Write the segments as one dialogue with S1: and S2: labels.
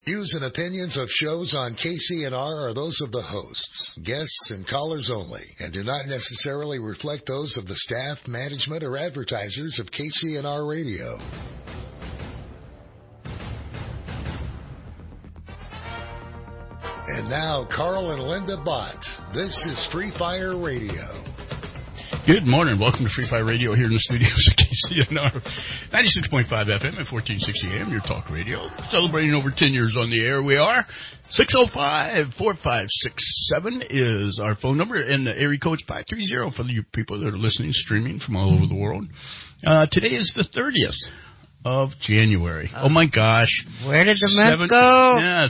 S1: Views and opinions of shows on KCNR are those of the hosts, guests, and callers only, and do not necessarily reflect those of the staff, management, or advertisers of KCNR Radio. And now, Carl and Linda Bott. This is Free Fire Radio.
S2: Good morning. Welcome to Free Fire Radio here in the studios of KCNR 96.5 FM and 1460 AM, your talk radio. Celebrating over 10 years on the air we are. 605-4567 is our phone number, and the area code is 530 for you people that are listening, streaming from all over the world. Today is the 30th of January. Oh, my gosh.
S3: Where did the month go?
S2: Yeah,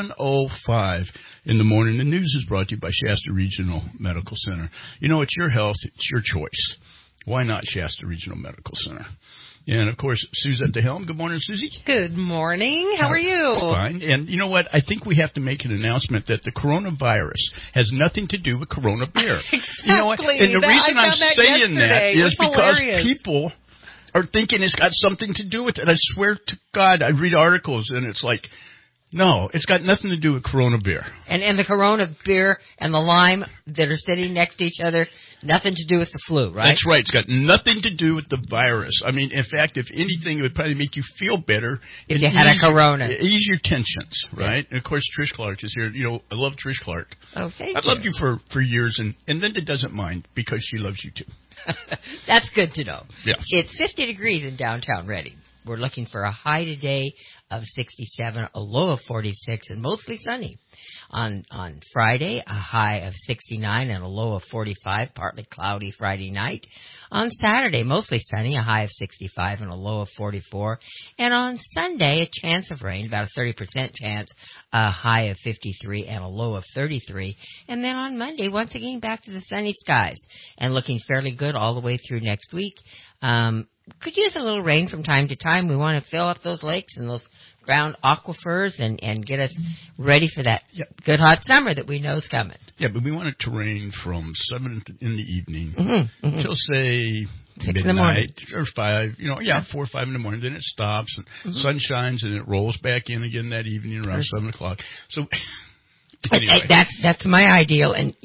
S2: 7:05 in the morning. The news is brought to you by Shasta Regional Medical Center. You know, it's your health. It's your choice. Why not Shasta Regional Medical Center? And, of course, Sue's at the helm. Good morning, Susie.
S4: Good morning. How are you?
S2: Fine. And you know what? I think we have to make an announcement that the coronavirus has nothing to do with Corona beer.
S4: Exactly.
S2: You know what? And the reason I'm saying that is because people are thinking it's got something to do with it. I swear to God, I read articles, and it's like, no, it's got nothing to do with Corona beer.
S3: And the Corona beer and the lime that are sitting next to each other, nothing to do with the flu, right?
S2: That's right. It's got nothing to do with the virus. I mean, in fact, if anything, it would probably make you feel better.
S3: If you had a Corona.
S2: Ease your tensions, right? Yeah. And, of course, Trish Clark is here. You know, I love Trish Clark.
S3: Oh, thank you.
S2: I've loved you for years, and Linda doesn't mind because she loves you, too.
S3: That's good to know.
S2: Yes.
S3: It's 50 degrees in downtown Reading. We're looking for a high today of 67, a low of 46, and mostly sunny. On Friday, a high of 69 and a low of 45, partly cloudy Friday night. On Saturday, mostly sunny, a high of 65 and a low of 44. And on Sunday, a chance of rain, about a 30% chance, a high of 53 and a low of 33. And then on Monday, once again, back to the sunny skies and looking fairly good all the way through next week. Could use a little rain from time to time. We want to fill up those lakes and those ground aquifers and get us ready for that good hot summer that we know is coming.
S2: Yeah, but we want it to rain from 7 in the evening till, say,
S3: 6
S2: midnight
S3: in the morning.
S2: or 5, 4 or 5 in the morning. Then it stops and sun shines and it rolls back in again that evening around 7 o'clock. So, anyway.
S3: That's my ideal. And,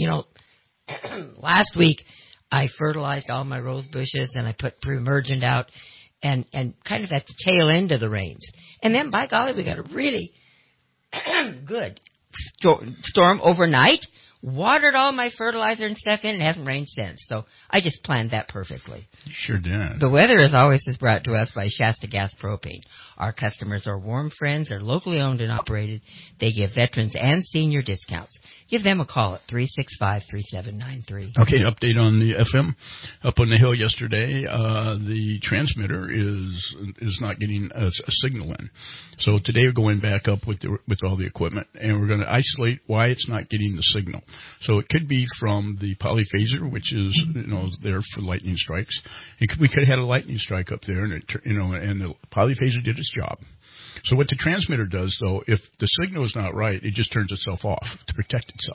S3: last week I fertilized all my rose bushes and I put pre-emergent out and kind of at the tail end of the rains. And then, by golly, we got a really good storm overnight. Watered all my fertilizer and stuff in. It hasn't rained since. So I just planned that perfectly.
S2: You sure did.
S3: The weather, as always, is brought to us by Shasta Gas Propane. Our customers are warm friends. They're locally owned and operated. They give veterans and senior discounts. Give them a call at 365-3793.
S2: Okay, update on the FM. Up on the hill yesterday, the transmitter is not getting a signal in. So today we're going back up with all the equipment, and we're going to isolate why it's not getting the signal. So it could be from the polyphaser, which is there for lightning strikes. We could have had a lightning strike up there, and and the polyphaser did its job. So what the transmitter does, though, if the signal is not right, it just turns itself off to protect itself.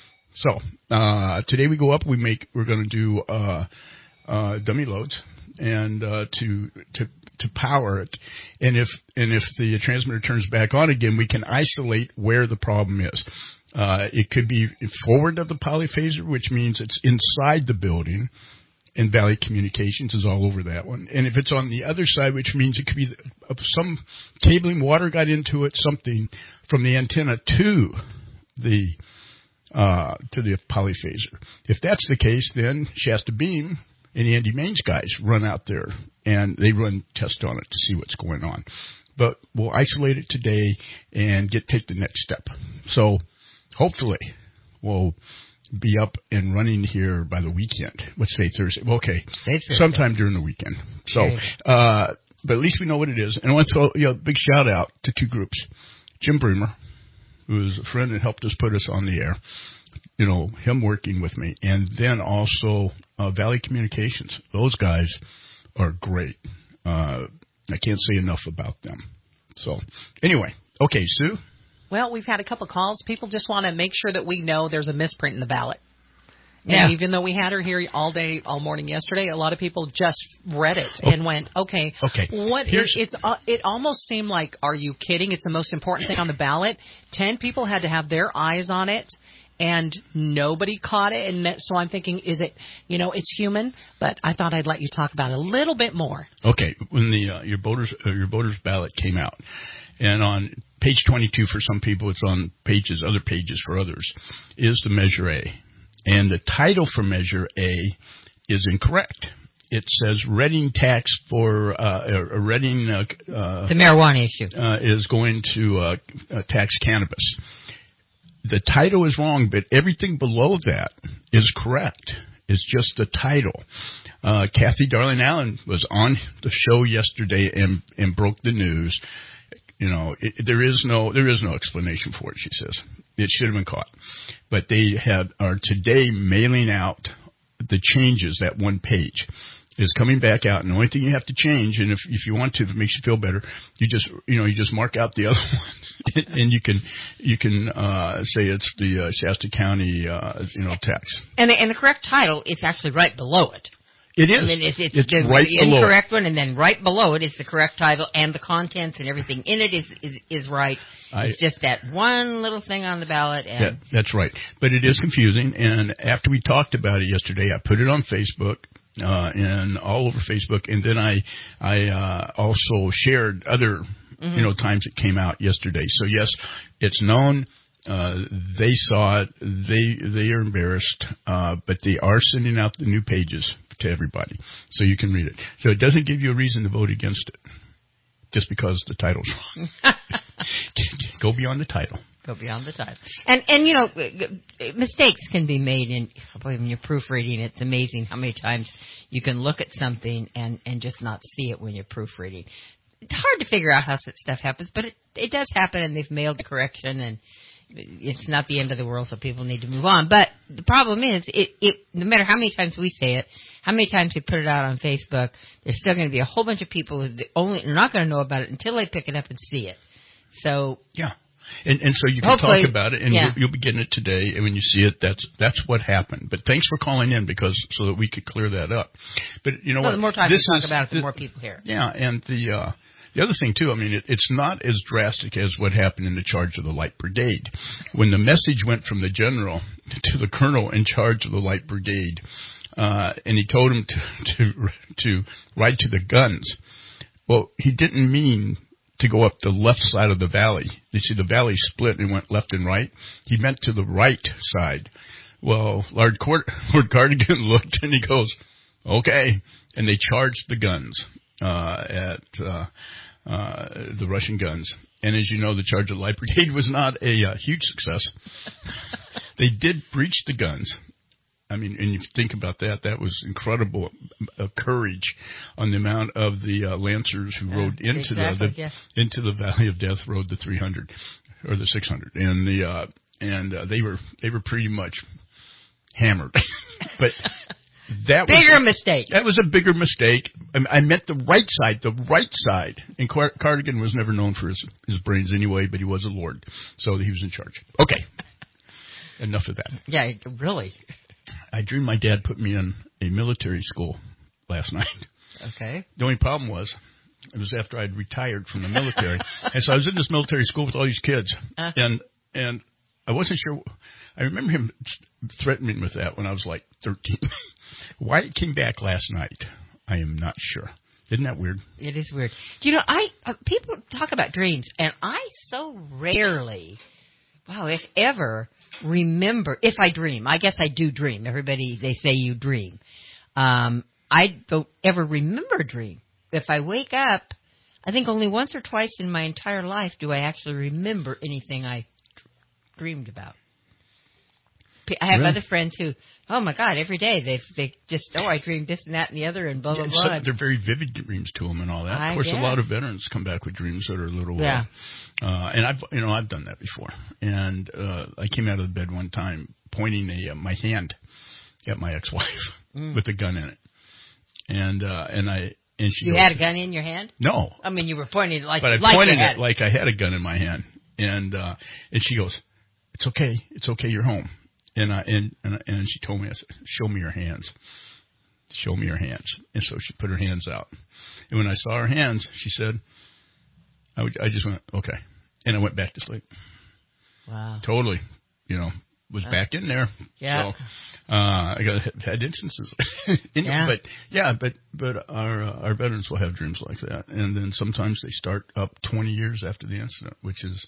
S2: So today we go up. We're going to do dummy loads and to power it. And if the transmitter turns back on again, we can isolate where the problem is. It could be forward of the polyphaser, which means it's inside the building, and Valley Communications is all over that one. And if it's on the other side, which means it could be some cabling, water got into it, something from the antenna to the polyphaser. If that's the case, then Shasta Beam and the Andy Maines guys run out there and they run tests on it to see what's going on. But we'll isolate it today and take the next step. So hopefully we'll be up and running here by the weekend. Let's say Thursday. Well, okay, sometime during the weekend. So, but at least we know what it is. And I want to throw big shout out to two groups. Jim Bremer, who is a friend and helped us put us on the air. Him working with me. And then also Valley Communications. Those guys are great. I can't say enough about them. So, anyway. Okay, Sue?
S4: Well, we've had a couple calls. People just want to make sure that we know there's a misprint in the ballot.
S3: Yeah.
S4: And even though we had her here all day, all morning yesterday, a lot of people just read it and went, okay. What is, it almost seemed like, are you kidding? It's the most important thing on the ballot. 10 people had to have their eyes on it, and nobody caught it. And so I'm thinking, is it, it's human, but I thought I'd let you talk about it a little bit more.
S2: Okay. When the your voters ballot came out, and on page 22 for some people, it's on other pages for others, is the Measure A. And the title for Measure A is incorrect. It says Reading tax for Reading
S3: the marijuana issue
S2: is going to tax cannabis. The title is wrong, but everything below that is correct. It's just the title. Kathy Darling Allen was on the show yesterday and broke the news. There is no explanation for it, she says. It should have been caught. But they are today mailing out the changes. That one page is coming back out. And the only thing you have to change, and if you want to, if it makes you feel better, you just mark out the other one. And you can say it's the Shasta County, tax.
S3: And the correct title is actually right below it.
S2: It is.
S3: I mean, it's
S2: the
S3: right incorrect one, and then right below it is the correct title, and the contents and everything in it is right. It's just that one little thing on the ballot. And
S2: that's right. But it is confusing, and after we talked about it yesterday, I put it on Facebook and all over Facebook, and then I also shared other times it came out yesterday. So yes, it's known. They saw it. They are embarrassed, but they are sending out the new pages to everybody, so you can read it. So it doesn't give you a reason to vote against it, just because the title's wrong. Go beyond the title.
S3: Go beyond the title. And mistakes can be made when you're proofreading. It's amazing how many times you can look at something and just not see it when you're proofreading. It's hard to figure out how such stuff happens, but it does happen, and they've mailed the correction, and it's not the end of the world, so people need to move on. But the problem is, no matter how many times we say it, how many times we put it out on Facebook, there's still going to be a whole bunch of people who are not going to know about it until they pick it up and see it. So
S2: yeah, and so you can talk about it, and you'll be getting it today. And when you see it, that's what happened. But thanks for calling in so that we could clear that up. But what?
S3: The more time we talk about it, the more people hear it.
S2: Yeah, and the other thing, too, I mean, it's not as drastic as what happened in the charge of the Light Brigade. When the message went from the general to the colonel in charge of the Light Brigade, and he told him to ride to the guns, well, he didn't mean to go up the left side of the valley. You see, the valley split and went left and right. He meant to the right side. Well, Lord Cardigan looked, and he goes, okay, and they charged the guns at the Russian guns. And as you know, the charge of the Light Brigade was not a huge success. They did breach the guns. I mean, and you think about that, that was incredible courage on the amount of the Lancers who rode into the Valley of Death, rode the 300 or the 600, and they were pretty much hammered. But that
S3: mistake.
S2: That was a bigger mistake. I meant the right side. And Cardigan was never known for his brains anyway, but he was a lord, so he was in charge. Okay, enough of that.
S3: Yeah, really.
S2: I dreamed my dad put me in a military school last night.
S3: Okay.
S2: The only problem was, it was after I'd retired from the military. And so I was in this military school with all these kids. And I wasn't sure. I remember him threatening me with that when I was like 13. Why it came back last night, I am not sure. Isn't that weird?
S3: It is weird. People talk about dreams, and I so rarely, if ever, remember, if I dream. I guess I do dream. Everybody, they say you dream. I don't ever remember a dream. If I wake up, I think only once or twice in my entire life do I actually remember anything I dreamed about. I have other friends who, oh my God, every day they just, I dreamed this and that and the other and blah, blah, blah.
S2: They're very vivid dreams to them and all that. Of course, a lot of veterans come back with dreams that are a little, and I've done that before. And I came out of the bed one time pointing my hand at my ex-wife with a gun in it. And she
S3: You had a gun in your hand?
S2: No.
S3: I mean, you were pointing like
S2: I pointed it like I had a gun in my hand. And she goes, it's okay, you're home. And she told me, I said, show me your hands. Show me your hands. And so she put her hands out. And when I saw her hands, she said, I just went, okay. And I went back to sleep.
S3: Wow.
S2: Totally, was back in there.
S3: Yeah.
S2: So, I had instances. But our veterans will have dreams like that. And then sometimes they start up 20 years after the incident, which is,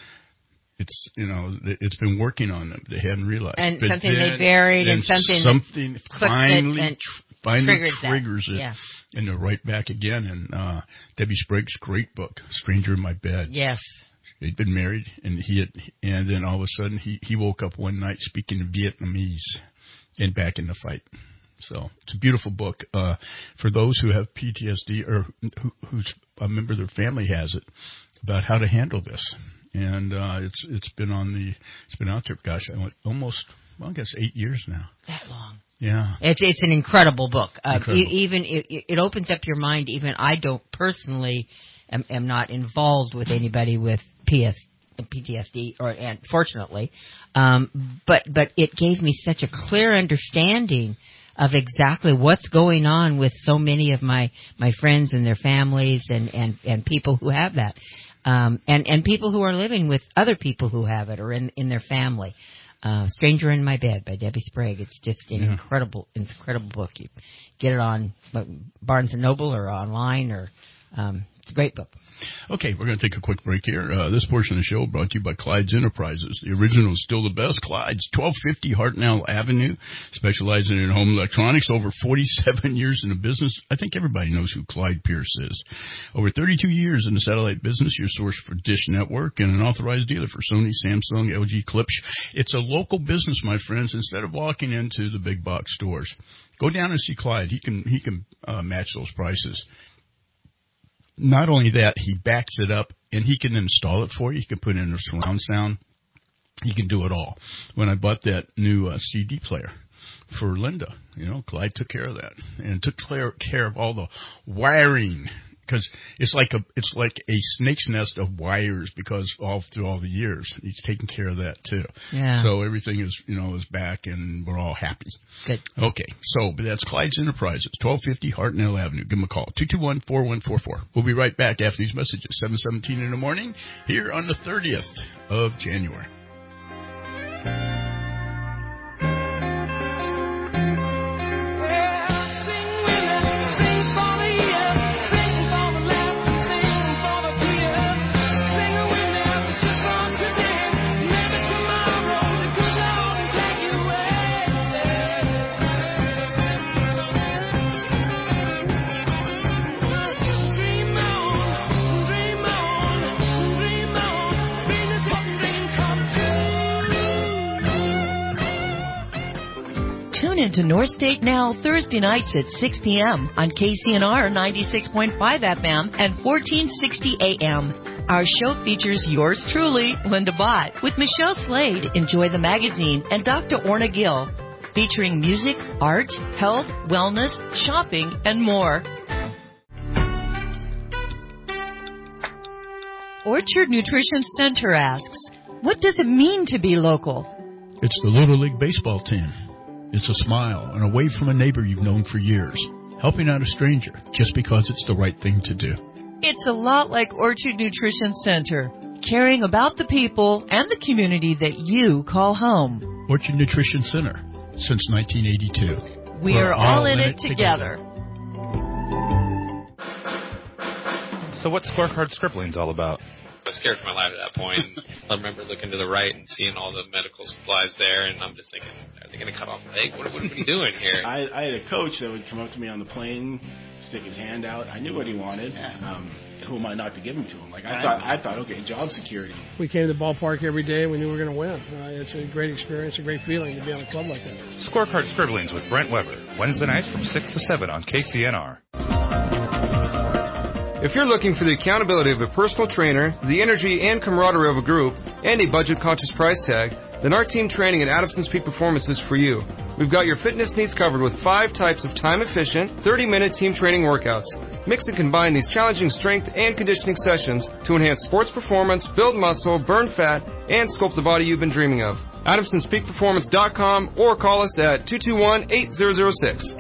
S2: it's been working on them. They hadn't realized.
S3: And but something they buried and something
S2: finally triggers it.
S3: Yeah.
S2: And they're right back again. And Debbie Sprague's great book, Stranger in My Bed.
S3: Yes.
S2: They'd been married, and and then all of a sudden he woke up one night speaking Vietnamese and back in the fight. So it's a beautiful book for those who have PTSD or who's a member of their family has it, about how to handle this. And it's been out there. Gosh, I guess 8 years now.
S3: That long.
S2: Yeah.
S3: It's an incredible book.
S2: Incredible.
S3: Even it opens up your mind. Even I don't personally am not involved with anybody with PTSD, and fortunately, but it gave me such a clear understanding of exactly what's going on with so many of my friends and their families and people who have that, and people who are living with other people who have it or in their family. Stranger in My Bed by Debbie Sprague. It's just an incredible book. You get it on Barnes & Noble or online, or it's a great book.
S2: Okay, we're going to take a quick break here. This portion of the show brought to you by Clyde's Enterprises. The original is still the best. Clyde's, 1250 Hartnell Avenue, specializing in home electronics. Over 47 years in the business. I think everybody knows who Clyde Pierce is. Over 32 years in the satellite business, your source for Dish Network, and an authorized dealer for Sony, Samsung, LG, Klipsch. It's a local business, my friends. Instead of walking into the big box stores, go down and see Clyde. He can match those prices. Not only that, he backs it up, and he can install it for you. He can put in a surround sound. He can do it all. When I bought that new CD player for Linda, Clyde took care of that and took care of all the wiring, because it's like a snake's nest of wires, because through all the years he's taken care of that too.
S3: Yeah.
S2: So everything is is back, and we're all happy.
S3: Good.
S2: Okay. So that's Clyde's Enterprises, 1250 Hartnell Avenue. Give them a call, 221-4144. We'll be right back after these messages, 7:17 in the morning, here on the 30th of January.
S5: Tune into North State Now Thursday nights at 6 p.m. on KCNR 96.5 FM and 1460 AM. Our show features yours truly, Linda Bott, with Michelle Slade, Enjoy the Magazine, and Dr. Orna Gill, featuring music, art, health, wellness, shopping, and more. Orchard Nutrition Center asks, what does it mean to be local?
S2: It's the Little League baseball team. It's a smile and a wave from a neighbor you've known for years. Helping out a stranger just because it's the right thing to do.
S5: It's a lot like Orchard Nutrition Center, caring about the people and the community that you call home.
S2: Orchard Nutrition Center, since 1982.
S5: We're all in it together.
S6: So what's Scorecard Scribblings all about?
S7: I was scared for my life at that point. I remember looking to the right and seeing all the medical supplies there, and I'm just thinking, are they going to cut off a leg? What are we doing here?
S8: I had a coach that would come up to me on the plane, stick his hand out. I knew what he wanted. Who am I not to give him to him? I thought, okay, job security.
S9: We came to the ballpark every day. We knew we were going to win. It's a great experience, a great feeling to be on a club like that.
S6: Scorecard Scribblings with Brent Weber, Wednesday night from 6 to 7 on KCNR.
S10: If you're looking for the accountability of a personal trainer, the energy and camaraderie of a group, and a budget-conscious price tag, then our team training at Adamson's Peak Performance is for you. We've got your fitness needs covered with 5 types of time-efficient, 30-minute team training workouts. Mix and combine these challenging strength and conditioning sessions to enhance sports performance, build muscle, burn fat, and sculpt the body you've been dreaming of. AdamsonsPeakPerformance.com or call us at 221-8006.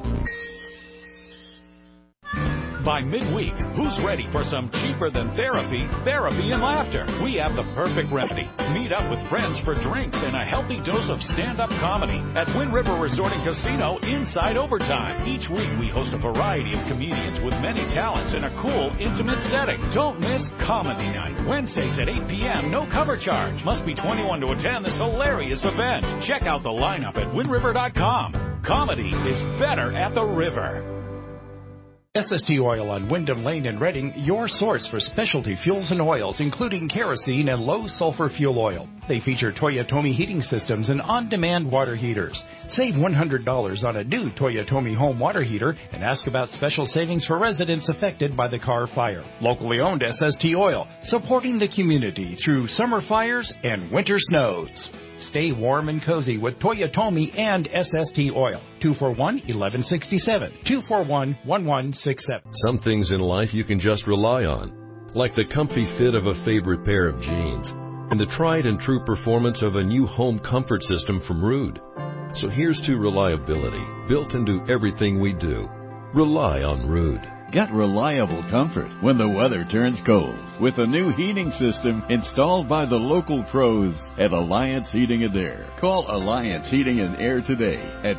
S11: By midweek, who's ready for some cheaper than therapy and laughter? We have the perfect remedy. Meet up with friends for drinks and a healthy dose of stand-up comedy at Wind River Resort and Casino inside Overtime. Each week, we host a variety of comedians with many talents in a cool, intimate setting. Don't miss Comedy Night. Wednesdays at 8 p.m., no cover charge. Must be 21 to attend this hilarious event. Check out the lineup at windriver.com. Comedy is better at the river.
S12: SST Oil on Wyndham Lane in Reading, your source for specialty fuels and oils, including kerosene and low-sulfur fuel oil. They feature Toyotomi heating systems and on-demand water heaters. Save $100 on a new Toyotomi home water heater and ask about special savings for residents affected by the Carr Fire. Locally owned SST Oil, supporting the community through summer fires and winter snows. Stay warm and cozy with Toyotomi and SST Oil. 241-1167. 241-1167.
S13: Some things in life you can just rely on, like the comfy fit of a favorite pair of jeans and the tried and true performance of a new home comfort system from Ruud. So here's to reliability, built into everything we do. Rely on Ruud.
S14: Get reliable comfort when the weather turns cold with a new heating system installed by the local pros at Alliance Heating and Air. Call Alliance Heating and Air today at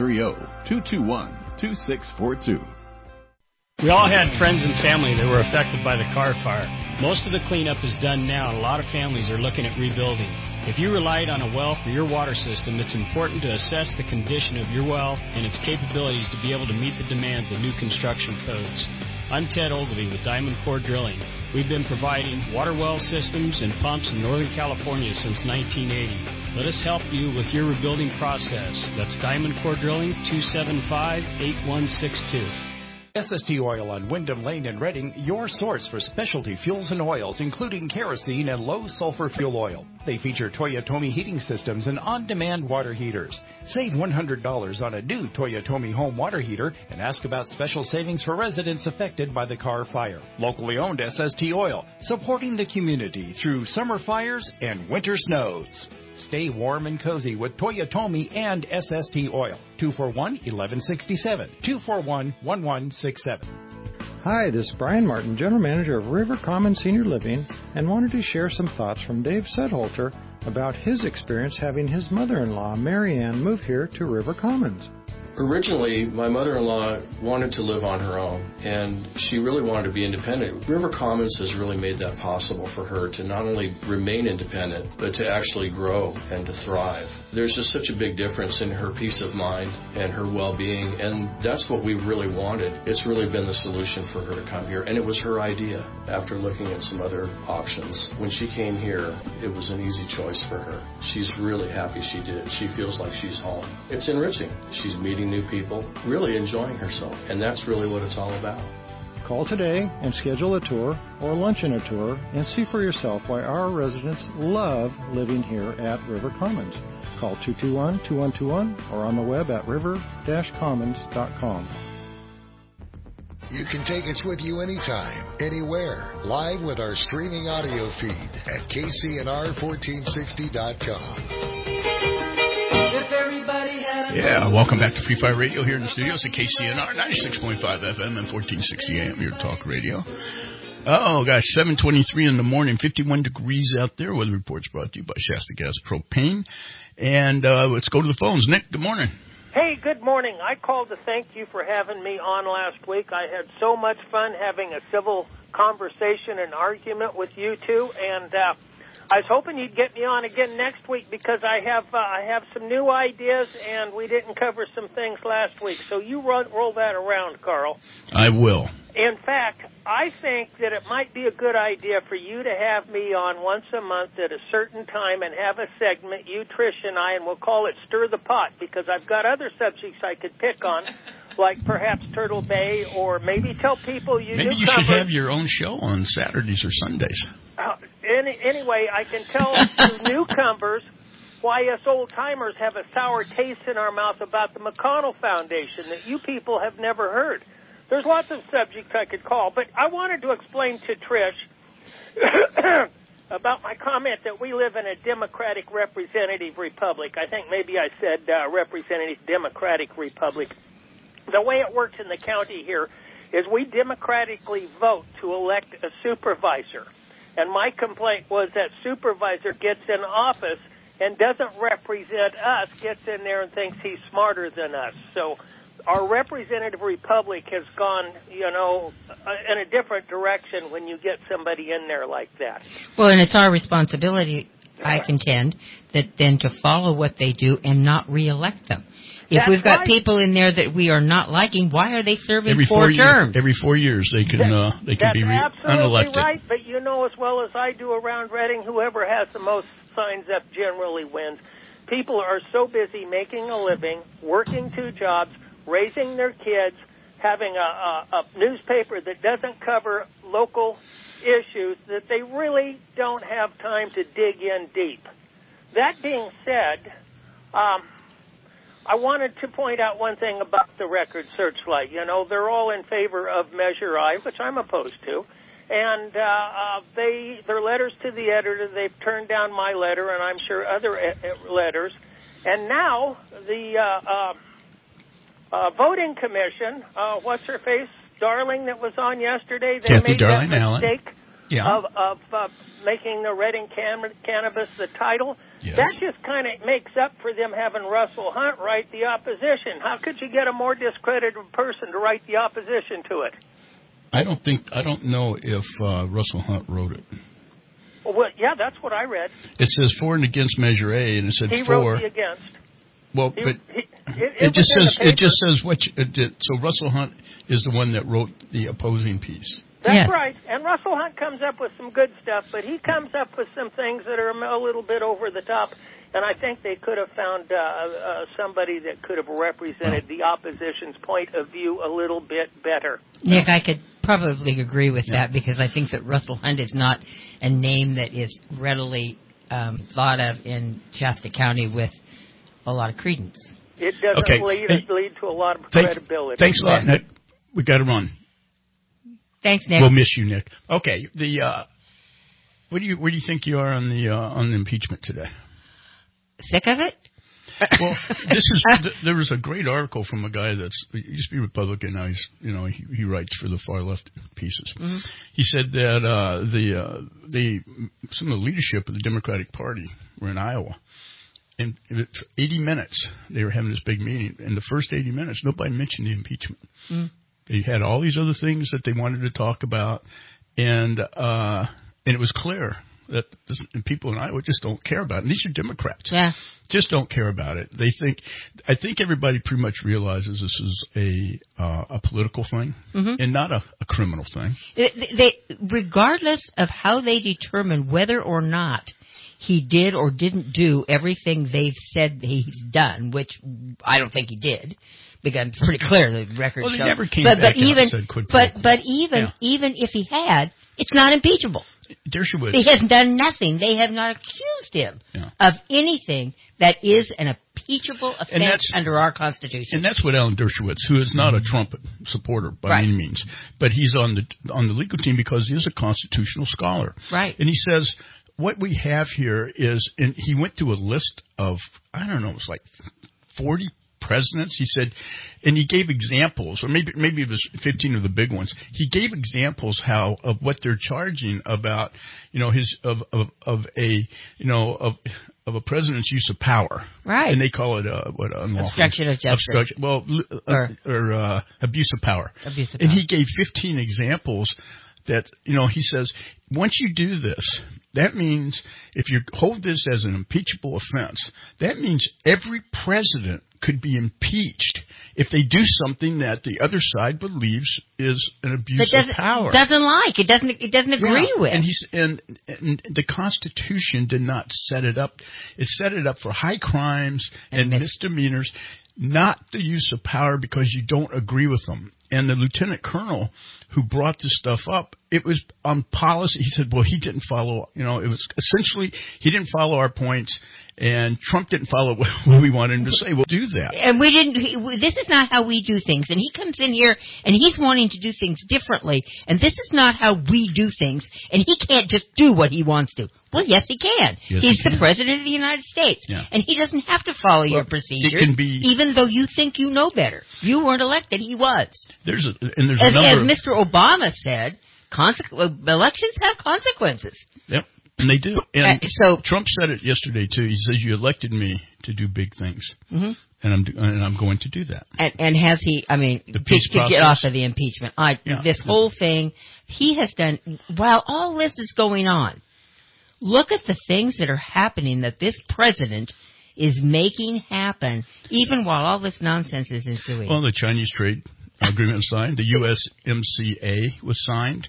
S14: 530-221-2642.
S15: We all had friends and family that were affected by the Carr Fire. Most of the cleanup is done now, and a lot of families are looking at rebuilding. If you relied on a well for your water system, it's important to assess the condition of your well and its capabilities to be able to meet the demands of new construction codes. I'm Ted Ogilvie with Diamond Core Drilling. We've been providing water well systems and pumps in Northern California since 1980. Let us help you with your rebuilding process. That's Diamond Core Drilling, 275-8162.
S12: SST Oil on Wyndham Lane in Reading, your source for specialty fuels and oils, including kerosene and low-sulfur fuel oil. They feature Toyotomi heating systems and on-demand water heaters. Save $100 on a new Toyotomi home water heater and ask about special savings for residents affected by the Carr Fire. Locally owned SST Oil, supporting the community through summer fires and winter snows. Stay warm and cozy with Toyotomi and SST Oil. 241-1167. 241-1167.
S16: Hi, this is Brian Martin, General Manager of River Commons Senior Living, and wanted to share some thoughts from Dave Sedholter about his experience having his mother-in-law, Mary Ann, move here to River Commons.
S17: Originally, my mother-in-law wanted to live on her own, and she really wanted to be independent. River Commons has really made that possible for her to not only remain independent, but to actually grow and to thrive. There's just such a big difference in her peace of mind and her well-being, and that's what we really wanted. It's really been the solution for her to come here, and it was her idea after looking at some other options. When she came here, it was an easy choice for her. She's really happy she did. She feels like she's home. It's enriching. She's meeting new people, really enjoying herself, and that's really what it's all about.
S16: Call today and schedule a tour or lunch and a tour and see for yourself why our residents love living here at River Commons. Call 221-2121 or on the web at river-commons.com.
S1: You can take us with you anytime, anywhere, live with our streaming audio feed at kcnr1460.com.
S2: Yeah, welcome back to Free Fire Radio here in the studios at KCNR 96.5 FM and 1460 AM, your talk radio. Oh, gosh, 7:23 in the morning, 51 degrees out there. Weather reports brought to you by Shasta Gas Propane. And let's go to the phones. Nick, good morning.
S18: Hey, good morning. I called to thank you for having me on last week. I had so much fun having a civil conversation and argument with you two, and I was hoping you'd get me on again next week because I have some new ideas, and we didn't cover some things last week. So you roll that around, Carl.
S2: I will.
S18: In fact, I think that it might be a good idea for you to have me on once a month at a certain time and have a segment, you, Trish, and I, and we'll call it Stir the Pot, because I've got other subjects I could pick on, like perhaps Turtle Bay, or maybe tell people
S2: maybe you should have your own show on Saturdays or Sundays.
S18: Anyway, I can tell to newcomers why us old-timers have a sour taste in our mouth about the McConnell Foundation that you people have never heard. There's lots of subjects I could call, but I wanted to explain to Trish about my comment that we live in a democratic representative republic. I think maybe I said representative democratic republic. The way it works in the county here is we democratically vote to elect a supervisor. And my complaint was that supervisor gets in office and doesn't represent us, gets in there and thinks he's smarter than us. So our representative republic has gone, in a different direction when you get somebody in there like that.
S3: Well, and it's our responsibility, I contend, that then to follow what they do and not reelect them. If we've got people in there that we are not liking, why are they serving four terms?
S2: Every 4 years they can be unelected.
S18: That's absolutely right, but you know as well as I do around Reading, whoever has the most signs up generally wins. People are so busy making a living, working 2 jobs, raising their kids, having a newspaper that doesn't cover local issues, that they really don't have time to dig in deep. That being said, I wanted to point out one thing about the Record Searchlight. They're all in favor of Measure I, which I'm opposed to. And their letters to the editor, they've turned down my letter, and I'm sure other letters. And now the voting commission, what's her face, Darling, that was on yesterday, they
S2: Kathy
S18: made
S2: Darling,
S18: that mistake
S2: Allen.
S18: of making the Reading Cannabis the title.
S2: Yes.
S18: That just kind of makes up for them having Russell Hunt write the opposition. How could you get a more discredited person to write the opposition to it?
S2: I don't know if Russell Hunt wrote it.
S18: Well, yeah, that's what I read.
S2: It says for and against Measure A, and it said
S18: he
S2: for.
S18: Wrote the against.
S2: Well, it just says what it did. So Russell Hunt is the one that wrote the opposing piece.
S18: That's right. And Russell Hunt comes up with some good stuff, but he comes up with some things that are a little bit over the top. And I think they could have found somebody that could have represented the opposition's point of view a little bit better.
S3: Nick, I could probably agree with that because I think that Russell Hunt is not a name that is readily thought of in Shasta County with a lot of credence.
S18: It doesn't lead to a lot of credibility.
S2: Thanks a lot, Nick. We got to run.
S3: Thanks, Nick.
S2: We'll miss you, Nick. Okay, where do you think you are on the impeachment today?
S3: Sick of it?
S2: Well, there was a great article from a guy he used to be Republican. Now he writes for the far left pieces. Mm-hmm. He said that some of the leadership of the Democratic Party were in Iowa, and for 80 minutes they were having this big meeting. In the first 80 minutes, nobody mentioned the impeachment. Mm-hmm. They had all these other things that they wanted to talk about, and it was clear that people in Iowa just don't care about it. And these are Democrats.
S3: Yeah.
S2: Just don't care about it. I think everybody pretty much realizes this is a political thing and not a criminal thing.
S3: Regardless of how they determine whether or not he did or didn't do everything they've said he's done, which I don't think he did. Because it's pretty clear the record shows.
S2: He never came back out and said quid pro quo.
S3: Even if he had, it's not impeachable.
S2: Dershowitz.
S3: He has done nothing. They have not accused him of anything that is an impeachable offense under our Constitution.
S2: And that's what Alan Dershowitz, who is not a Trump supporter by any means, but he's on the legal team because he is a constitutional scholar.
S3: Right.
S2: And he says what we have here is, and he went through a list of, I don't know, it was like 40 presidents, he said, and he gave examples, or maybe it was 15 of the big ones. He gave examples of what they're charging about, of a president's use of power,
S3: right?
S2: And they call it unlawful
S3: obstruction of justice,
S2: or abuse of power.
S3: Abuse of
S2: and
S3: power.
S2: he gave 15 examples that he says, once you do this, that means if you hold this as an impeachable offense, that means every president could be impeached if they do something that the other side believes is an abuse of power.
S3: It doesn't agree with.
S2: And the Constitution did not set it up. It set it up for high crimes and misdemeanors, not the use of power because you don't agree with them. And the lieutenant colonel who brought this stuff up, it was on policy. He said, well, he didn't follow, it was essentially he didn't follow our points. And Trump didn't follow what we wanted him to say. We'll do that.
S3: And we didn't. This is not how we do things. And he comes in here and he's wanting to do things differently. And this is not how we do things. And he can't just do what he wants to. Well, yes, he can.
S2: Yes,
S3: he's
S2: he
S3: the president of the United States.
S2: Yeah.
S3: And he doesn't have to follow your procedures, even though you think you know better. You weren't elected. He was.
S2: There's a
S3: as
S2: number
S3: Mr. Obama said, elections have consequences.
S2: Yep. And they do. And so Trump said it yesterday too. He says, "You elected me to do big things, and I'm going to do that."
S3: And has he? I mean, to get off of the impeachment, this whole thing he has done. While all this is going on, look at the things that are happening that this president is making happen, even while all this nonsense is ensuing.
S2: Well, the Chinese trade agreement signed. The USMCA was signed.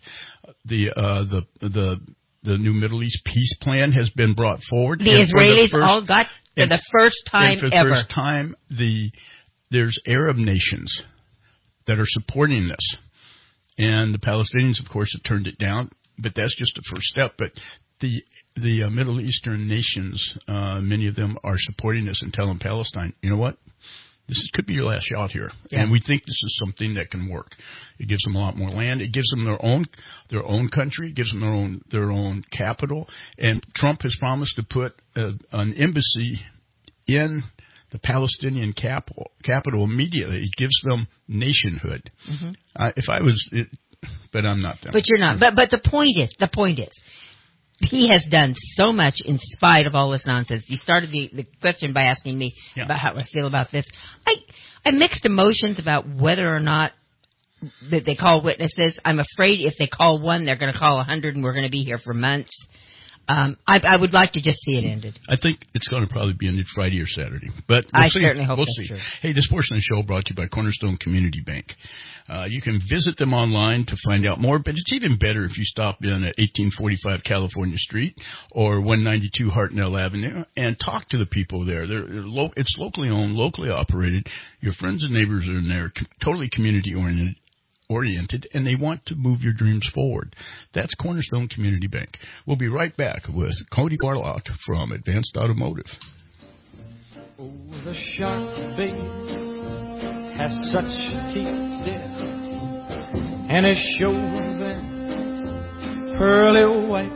S2: The new Middle East peace plan has been brought forward.
S3: The Israelis all got for the first time
S2: ever. For the first time, there's Arab nations that are supporting this. And the Palestinians, of course, have turned it down. But that's just the first step. But the Middle Eastern nations, many of them are supporting this and telling Palestine, you know what? This could be your last shot here, and we think this is something that can work. It gives them a lot more land. It gives them their own country. It gives them their own capital. And Trump has promised to put an embassy in the Palestinian capital immediately. It gives them nationhood. If I was, but I'm not them.
S3: But you're not. But the point is. He has done so much in spite of all this nonsense. You started the question by asking me about how I feel about this. I mixed emotions about whether or not that they call witnesses. I'm afraid if they call one, they're going to call 100, and we're going to be here for months. I would like to just see it ended.
S2: I think it's going to probably be ended Friday or Saturday. But
S3: I certainly hope that's true.
S2: Hey, this portion of the show brought to you by Cornerstone Community Bank. You can visit them online to find out more, but it's even better if you stop in at 1845 California Street or 192 Hartnell Avenue and talk to the people there. It's locally owned, locally operated. Your friends and neighbors are in there, totally community-oriented, and they want to move your dreams forward. That's Cornerstone Community Bank. We'll be right back with Cody Barlock from Advanced Automotive.
S19: Oh, the shark bait has such teeth, dear, and it shows them pearly white.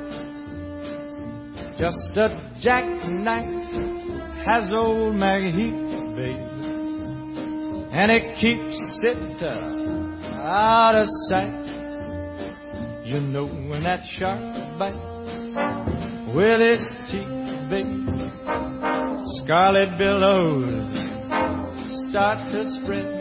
S19: Just a jackknife has old Maggie Heath, babe, and it keeps it out of sight. You know when that shark bites with his teeth, babe, scarlet billows start to spread.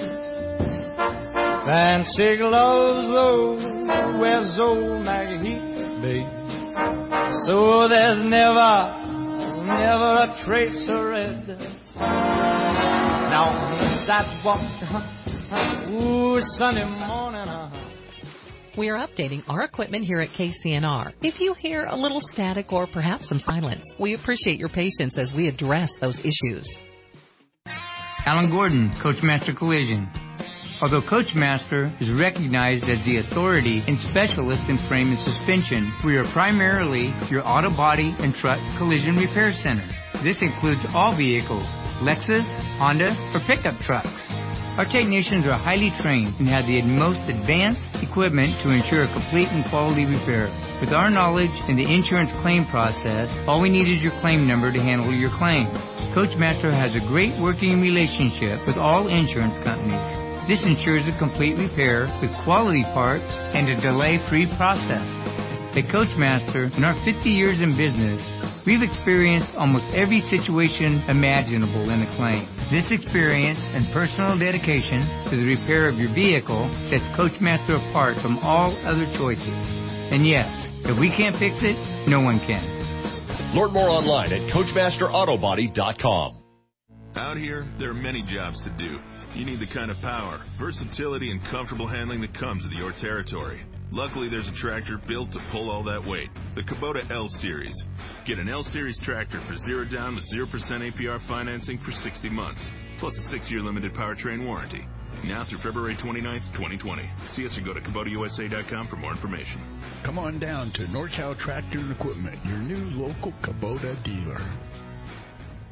S19: Fancy gloves, though, wears old Maggie Heath, babe, so there's never a trace of red. Now on the sidewalk, ooh, Sunday morning,
S4: We are updating our equipment here at KCNR. If you hear a little static or perhaps some silence, we appreciate your patience as we address those issues.
S20: Alan Gordon, Coachmaster Collision. Although Coachmaster is recognized as the authority and specialist in frame and suspension, we are primarily your auto body and truck collision repair center. This includes all vehicles, Lexus, Honda, or pickup trucks. Our technicians are highly trained and have the most advanced equipment to ensure a complete and quality repair. With our knowledge in the insurance claim process, all we need is your claim number to handle your claim. Coachmaster has a great working relationship with all insurance companies. This ensures a complete repair with quality parts and a delay-free process. At Coachmaster, in our 50 years in business, we've experienced almost every situation imaginable in a claim. This experience and personal dedication to the repair of your vehicle sets Coachmaster apart from all other choices. And yes, if we can't fix it, no one can.
S21: Learn more online at CoachmasterAutobody.com.
S22: Out here, there are many jobs to do. You need the kind of power, versatility, and comfortable handling that comes with your territory. Luckily, there's a tractor built to pull all that weight, the Kubota L-Series. Get an L-Series tractor for 0 down with 0% APR financing for 60 months, plus a 6-year limited powertrain warranty. Now through February 29th, 2020. See us or go to KubotaUSA.com for more information.
S2: Come on down to NorCal Tractor and Equipment, your new local Kubota dealer.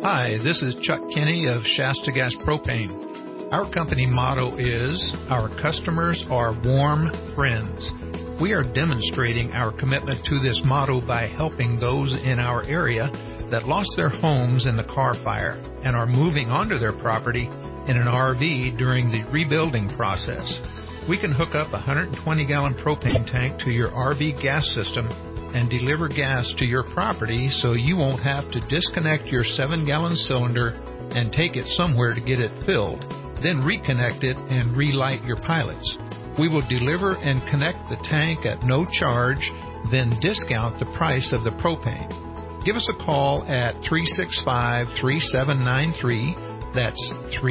S5: Hi, this is Chuck Kinney of Shasta Gas Propane. Our company motto is, our customers are warm friends. We are demonstrating our commitment to this motto by helping those in our area that lost their homes in the Carr Fire and are moving onto their property in an RV during the rebuilding process. We can hook up a 120-gallon propane tank to your RV gas system and deliver gas to your property so you won't have to disconnect your 7-gallon cylinder and take it somewhere to get it filled, then reconnect it and relight your pilots. We will deliver and connect the tank at no charge, then discount the price of the propane. Give us a call at 365-3793. That's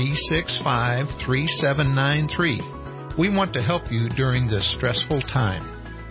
S5: 365-3793. We want to help you during this stressful time.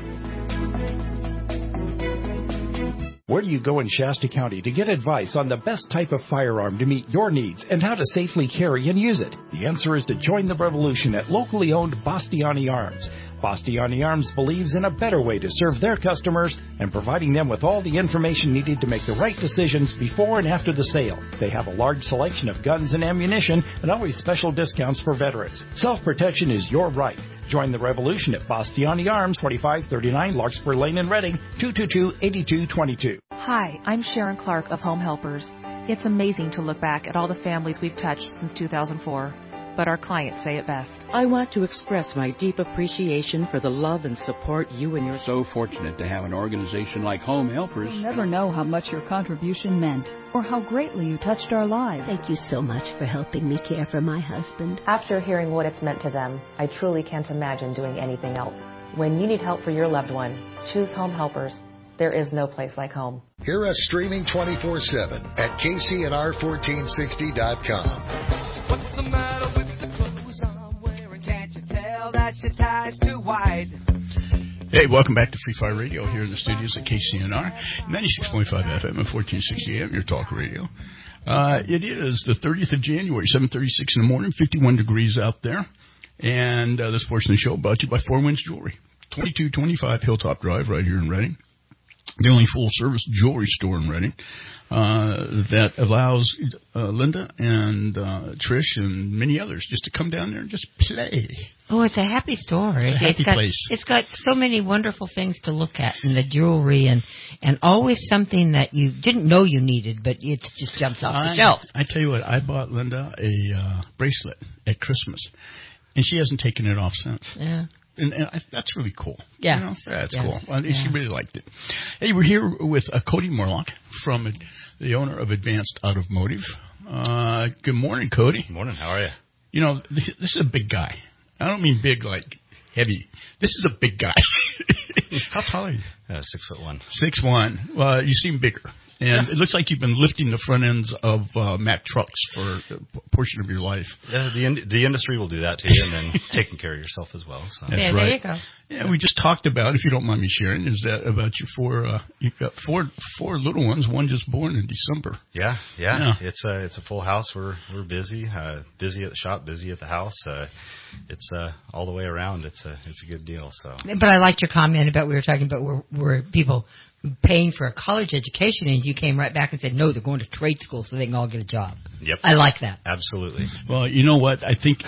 S12: Where do you go in Shasta County to get advice on the best type of firearm to meet your needs and how to safely carry and use it? The answer is to join the revolution at locally owned Bastiani Arms. Bastiani Arms believes in a better way to serve their customers and providing them with all the information needed to make the right decisions before and after the sale. They have a large selection of guns and ammunition and always special discounts for veterans. Self-protection is your right. Join the revolution at Bastiani Arms, 2539 Larkspur Lane in Reading, 222-8222.
S7: Hi, I'm Sharon Clark of Home Helpers. It's amazing to look back at all the families we've touched since 2004. But our clients say it best.
S23: I want to express my deep appreciation for the love and support you and your...
S24: So fortunate to have an organization like Home Helpers.
S25: You'll never know how much your contribution meant or how greatly you touched our lives.
S26: Thank you so much for helping me care for my husband.
S27: After hearing what it's meant to them, I truly can't imagine doing anything else. When you need help for your loved one, choose Home Helpers. There is no place like home.
S1: Hear us streaming 24/7 at KCNR1460.com.
S28: What's the matter with the clothes I'm wearing? Can't you tell that your tie's too wide?
S2: Hey, welcome back to Free Fire Radio here in the studios at KCNR, 96.5 FM and 1460 AM, your talk radio. It is the 30th of January, 7:36 in the morning, 51 degrees out there. And this portion of the show brought to you by Four Winds Jewelry, 2225 Hilltop Drive right here in Reading. The only full-service jewelry store in Reading that allows Linda and Trish and many others just to come down there and just play.
S3: Oh, it's a happy store.
S2: It's a happy place.
S3: It's got so many wonderful things to look at in the jewelry and always something that you didn't know you needed, but it just jumps off the shelf.
S2: I tell you what, I bought Linda a bracelet at Christmas, and she hasn't taken it off since.
S3: Yeah.
S2: And that's really cool.
S3: Yeah.
S2: You know? That's cool. She really liked it. Hey, we're here with Cody Morlock, from the owner of Advanced Automotive. Good morning, Cody.
S29: Good morning. How are you?
S2: You know, this is a big guy. I don't mean big like heavy. This is a big guy. How tall are you?
S29: 6'1".
S2: 6'1". Well, you seem bigger. And it looks like you've been lifting the front ends of Mack trucks for a portion of your life.
S29: Yeah, the industry will do that to you, and then taking care of yourself as well. So.
S2: That's right.
S3: There you go.
S2: Yeah, we just talked about, if you don't mind me sharing, is that about your you've got four little ones, one just born in December.
S29: Yeah. It's a full house. We're busy at the shop, busy at the house. It's all the way around. It's a good deal. So.
S3: But I liked your comment about we were talking about where people paying for a college education, and you came right back and said, no, they're going to trade school so they can all get a job.
S29: Yep.
S3: I like that.
S29: Absolutely.
S2: Well, you know what? I think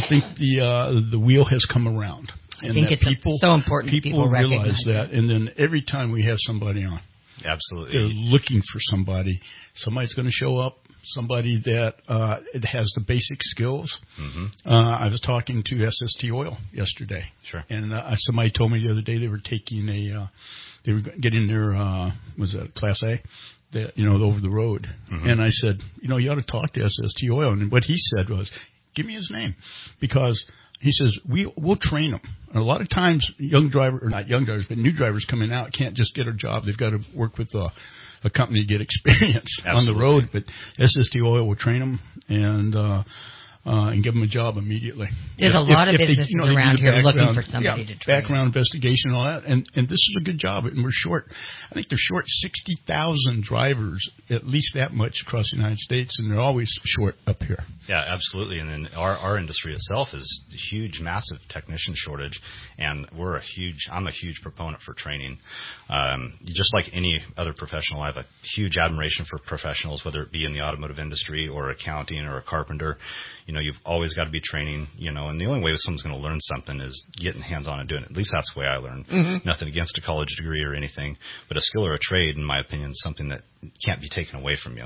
S2: the wheel has come around.
S3: I think it's so important
S2: people realize that, and then every time we have somebody on,
S29: absolutely,
S2: they're looking for somebody. Somebody's going to show up. Somebody that has the basic skills.
S29: Mm-hmm.
S2: I was talking to SST Oil yesterday.
S29: Sure.
S2: And somebody told me the other day they were taking they were getting their was that Class A, over the road.
S29: Mm-hmm.
S2: And I said, you ought to talk to SST Oil. And what he said was, give me his name, because he says we'll train them. And a lot of times new drivers coming out can't just get a job. They've got to work with a company to get experience on the road. But SST Oil will train them, and and give them a job immediately.
S3: There's a lot of businesses around here looking for somebody to train.
S2: Background investigation and all that. And this is a good job. And we're short. I think they're short 60,000 drivers, at least that much across the United States, and they're always short up here.
S29: Yeah, absolutely. And then our industry itself is a huge, massive technician shortage, and I'm a huge proponent for training. Just like any other professional, I have a huge admiration for professionals, whether it be in the automotive industry or accounting or a carpenter. You've always got to be training, and the only way someone's going to learn something is getting hands-on and doing it. At least that's the way I learn. Mm-hmm. Nothing against a college degree or anything, but a skill or a trade, in my opinion, is something that can't be taken away from you.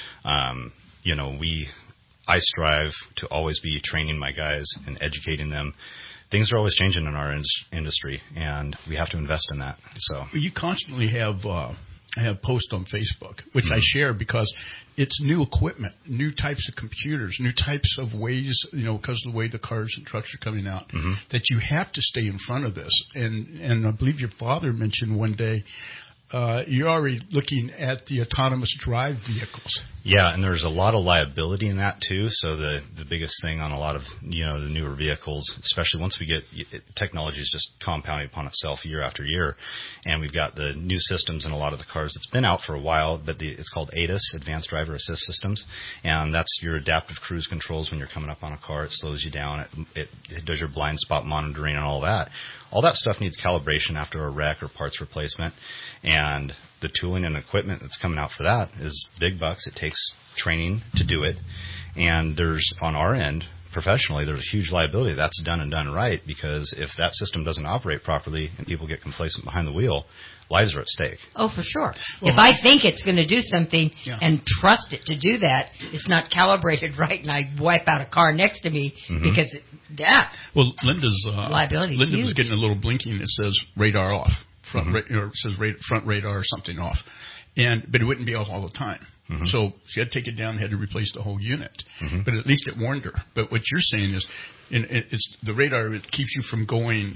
S29: I strive to always be training my guys and educating them. Things are always changing in our industry, and we have to invest in that. So
S2: you constantly have posts on Facebook, which I share because it's new equipment, new types of computers, new types of ways, because of the way the cars and trucks are coming out, that you have to stay in front of this. And I believe your father mentioned one day, you're already looking at the autonomous drive vehicles.
S29: Yeah, and there's a lot of liability in that too. So the biggest thing on a lot of the newer vehicles, especially once we get technology is just compounding upon itself year after year, and we've got the new systems in a lot of the cars that's been out for a while, but it's called ADAS, Advanced Driver Assist Systems, and that's your adaptive cruise controls when you're coming up on a car. It slows you down. It does your blind spot monitoring and all that. All that stuff needs calibration after a wreck or parts replacement, and the tooling and equipment that's coming out for that is big bucks. It takes training to do it, and on our end, professionally, there's a huge liability. That's done and done right, because if that system doesn't operate properly and people get complacent behind the wheel, lives are at stake.
S3: Oh, for sure. Well, if I think it's going to do something and trust it to do that, it's not calibrated right, and I wipe out a car next to me because,
S2: Well, Linda's
S3: liability.
S2: Linda was getting a little blinking that says radar off, or it says front radar or something off, but it wouldn't be off all the time. So she had to take it down, had to replace the whole unit. But at least it warned her. But what you're saying is, it's the radar that keeps you from going,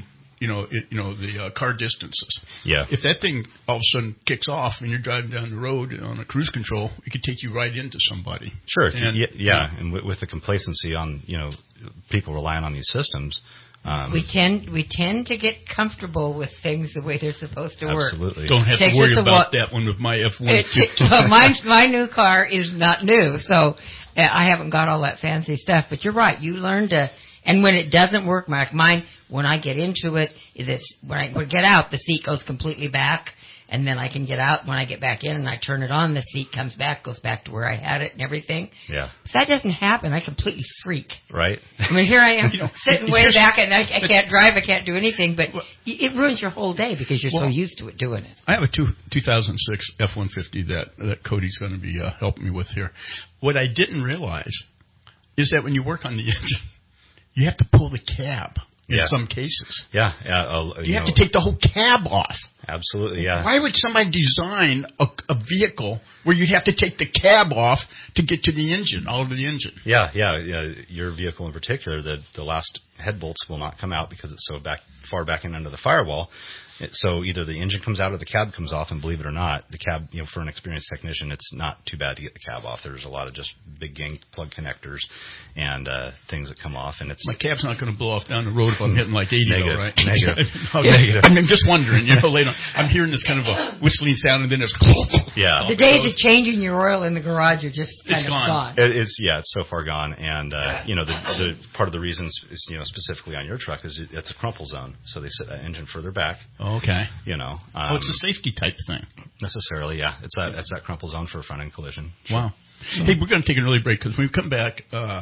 S2: the car distances.
S29: Yeah.
S2: If that thing all of a sudden kicks off and you're driving down the road on a cruise control, it could take you right into somebody.
S29: Sure. And with the complacency on, people relying on these systems.
S3: We tend to get comfortable with things the way they're supposed to work.
S29: Absolutely.
S2: Don't have to worry about that one with my F-150.
S3: My new car is not new, so I haven't got all that fancy stuff. But you're right. You learn to, and when it doesn't work, mine, when I get into it, when I get out, the seat goes completely back. And then I can get out. When I get back in and I turn it on, the seat comes back, goes back to where I had it and everything.
S29: Yeah.
S3: If that doesn't happen, I completely freak.
S29: Right.
S3: I mean, here I am sitting way back and I can't drive, I can't do anything, but it ruins your whole day because you're so used to it doing it.
S2: I have a 2006 F-150 that Cody's going to be helping me with here. What I didn't realize is that when you work on the engine, you have to pull the cab. In some cases.
S29: Yeah.
S2: You have to take the whole cab off.
S29: Absolutely, yeah.
S2: Why would somebody design a vehicle where you'd have to take the cab off to get to the engine, all of the engine?
S29: Yeah. Your vehicle in particular, the last head bolts will not come out because it's so far back in under the firewall. So either the engine comes out or the cab comes off, and believe it or not, the cab, for an experienced technician, it's not too bad to get the cab off. There's a lot of just big gang plug connectors and things that come off, and it's...
S2: My cab's not going to blow off down the road if I'm hitting like 80,
S29: negative,
S2: though, right?
S29: Negative.
S2: Negative. I'm just wondering, later on, I'm hearing this kind of a whistling sound, and then it's...
S29: Yeah.
S3: The days of changing your oil in the garage are just kind of gone.
S29: It's so far gone, and, the part of the reasons is, specifically on your truck is it's a crumple zone, so they set that engine further back.
S2: Okay.
S29: It's
S2: a safety type thing.
S29: Necessarily, yeah. It's that crumple zone for a front end collision.
S2: Wow. So. Hey, we're going to take an early break because when we come back,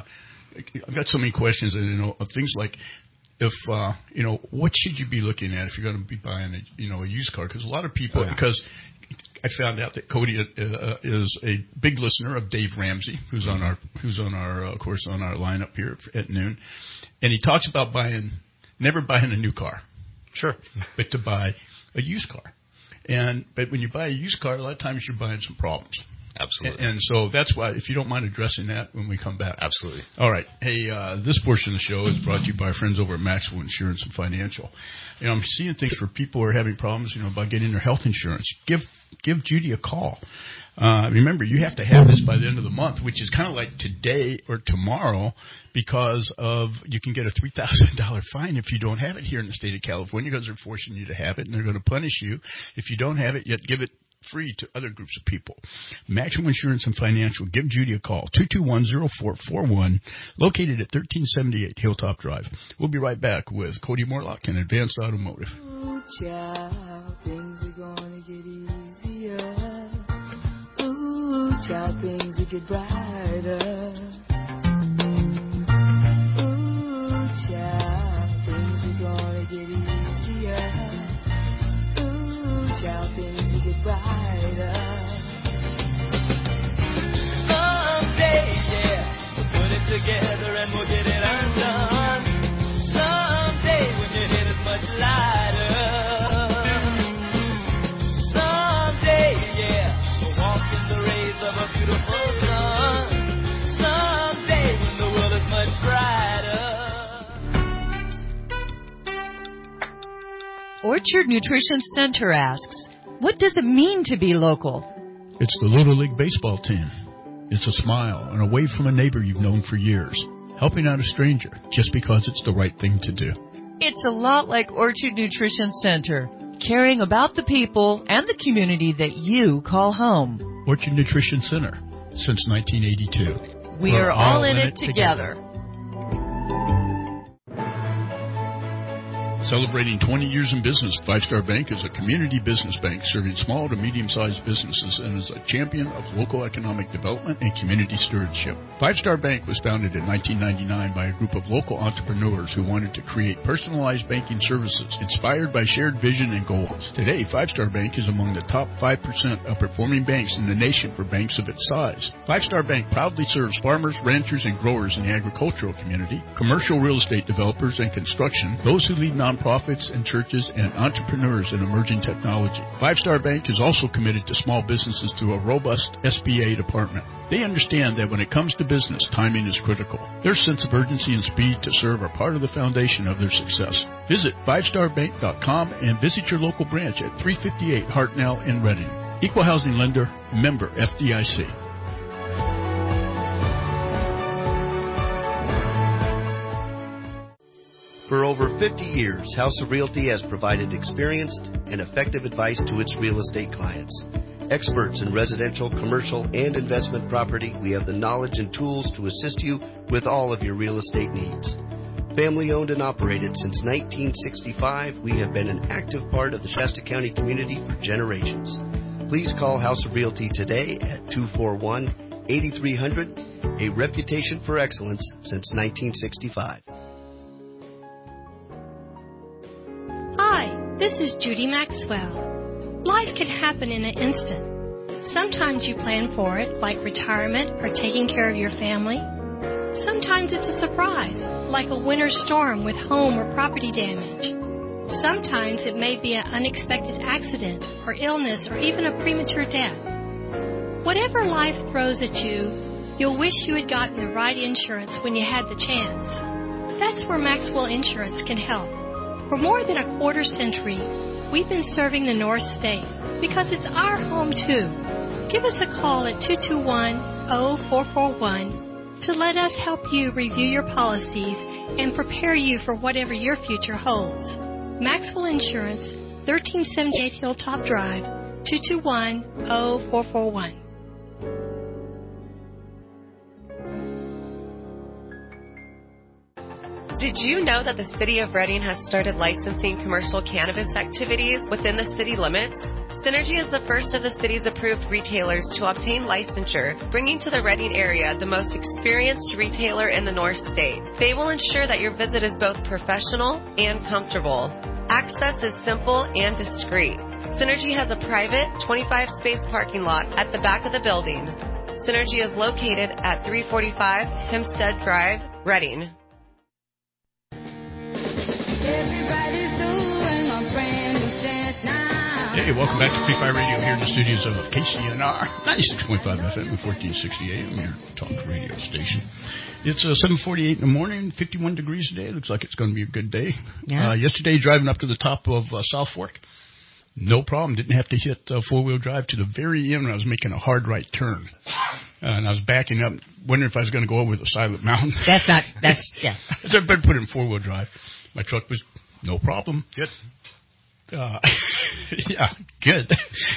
S2: I've got so many questions, and of things like if what should you be looking at if you're going to be buying a used car? Because a lot of people because I found out that Cody is a big listener of Dave Ramsey, who's on our of course on our lineup here at noon, and he talks about never buying a new car.
S29: Sure.
S2: But to buy a used car. But when you buy a used car, a lot of times you're buying some problems.
S29: Absolutely.
S2: And so that's why, if you don't mind addressing that when we come back.
S29: Absolutely.
S2: All right. Hey, this portion of the show is brought to you by our friends over at Maxwell Insurance and Financial. I'm seeing things for people who are having problems, about getting their health insurance. Give Judy a call. Remember, you have to have this by the end of the month, which is kind of like today or tomorrow, because of you can get a $3,000 fine if you don't have it here in the state of California, because they're forcing you to have it, and they're going to punish you if you don't have it, yet give it free to other groups of people. Maximum Insurance and Financial. Give Judy a call, 221-0441, located at 1378 Hilltop Drive. We'll be right back with Cody Morlock and Advanced Automotive.
S28: Ooh, child, things are gonna get easier. Ooh, child, things will get brighter. Ooh, child, things are gonna get easier. Ooh, child, things will get brighter. Someday, yeah, we'll put it together and we'll get it undone. Someday, when your head is much lighter. Someday, yeah, we'll walk in the rays of a beautiful sun. Someday, when the world is much brighter.
S6: Orchard Nutrition Center asks, what does it mean to be local?
S2: It's the Little League baseball team. It's a smile and a wave from a neighbor you've known for years. Helping out a stranger just because it's the right thing to do.
S6: It's a lot like Orchard Nutrition Center, caring about the people and the community that you call home.
S2: Orchard Nutrition Center, since 1982.
S6: We're all in it together.
S2: Celebrating 20 years in business, Five Star Bank is a community business bank serving small to medium-sized businesses and is a champion of local economic development and community stewardship. Five Star Bank was founded in 1999 by a group of local entrepreneurs who wanted to create personalized banking services inspired by shared vision and goals. Today, Five Star Bank is among the top 5% of performing banks in the nation for banks of its size. Five Star Bank proudly serves farmers, ranchers, and growers in the agricultural community, commercial real estate developers and construction, those who lead nonprofits and churches, and entrepreneurs in emerging technology. Five Star Bank is also committed to small businesses through a robust SBA department. They understand that when it comes to business, timing is critical. Their sense of urgency and speed to serve are part of the foundation of their success. Visit fivestarbank.com and visit your local branch at 358 Hartnell in Reading. Equal housing lender, member FDIC.
S8: For over 50 years, House of Realty has provided experienced and effective advice to its real estate clients. Experts in residential, commercial, and investment property, we have the knowledge and tools to assist you with all of your real estate needs. Family owned and operated since 1965, we have been an active part of the Shasta County community for generations. Please call House of Realty today at 241-8300, a reputation for excellence since 1965.
S9: Hi, this is Judy Maxwell. Life can happen in an instant. Sometimes you plan for it, like retirement or taking care of your family. Sometimes it's a surprise, like a winter storm with home or property damage. Sometimes it may be an unexpected accident or illness or even a premature death. Whatever life throws at you, you'll wish you had gotten the right insurance when you had the chance. That's where Maxwell Insurance can help. For more than a quarter century, we've been serving the North State because it's our home too. Give us a call at 221-0441 to let us help you review your policies and prepare you for whatever your future holds. Maxwell Insurance, 1378 Hilltop Drive, 221-0441.
S10: Did you know that the City of Reading has started licensing commercial cannabis activities within the city limits? Synergy is the first of the city's approved retailers to obtain licensure, bringing to the Reading area the most experienced retailer in the North State. They will ensure that your visit is both professional and comfortable. Access is simple and discreet. Synergy has a private 25-space parking lot at the back of the building. Synergy is located at 345 Hempstead Drive, Reading.
S2: Hey, welcome back to Free Fire Radio here in the studios of KCNR 96.5 FM and 1460 AM, your talk radio station. It's 7:48 in the morning, 51 degrees today. Looks like it's going to be a good day.
S3: Yeah.
S2: Yesterday, driving up to the top of South Fork, No problem. Didn't have to hit four-wheel drive to the very end when I was making a hard right turn. And I was backing up, wondering if I was going to go over the side of the mountain.
S3: Yeah.
S2: So I better put it in four-wheel drive. My truck was no problem.
S29: Good.
S2: Yeah, good.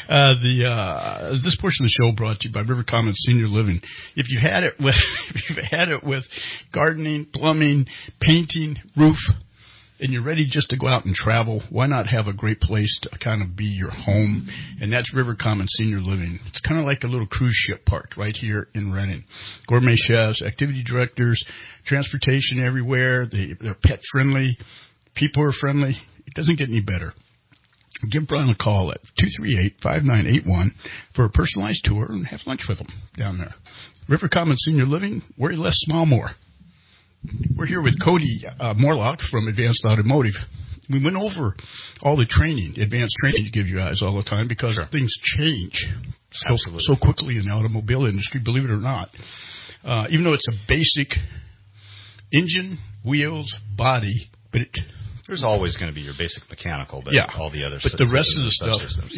S2: This portion of the show brought to you by River Commons Senior Living. If you've had it with gardening, plumbing, painting, roof, and you're ready just to go out and travel, why not have a great place to kind of be your home? And that's River Commons Senior Living. It's kind of like a little cruise ship parked right here in Redding. Gourmet chefs, activity directors, transportation everywhere. They're pet friendly. People are friendly. It doesn't get any better. Give Brian a call at 238-5981 for a personalized tour and have lunch with them down there. River Commons Senior Living, worry less, smile more. We're here with Cody Morlock from Advanced Automotive. We went over all the advanced training you give you guys all the time because things change so quickly in the automobile industry, believe it or not. Even though it's a basic engine, wheels, body, but
S29: there's always going to be your basic mechanical, but all the other
S2: but the rest of the stuff,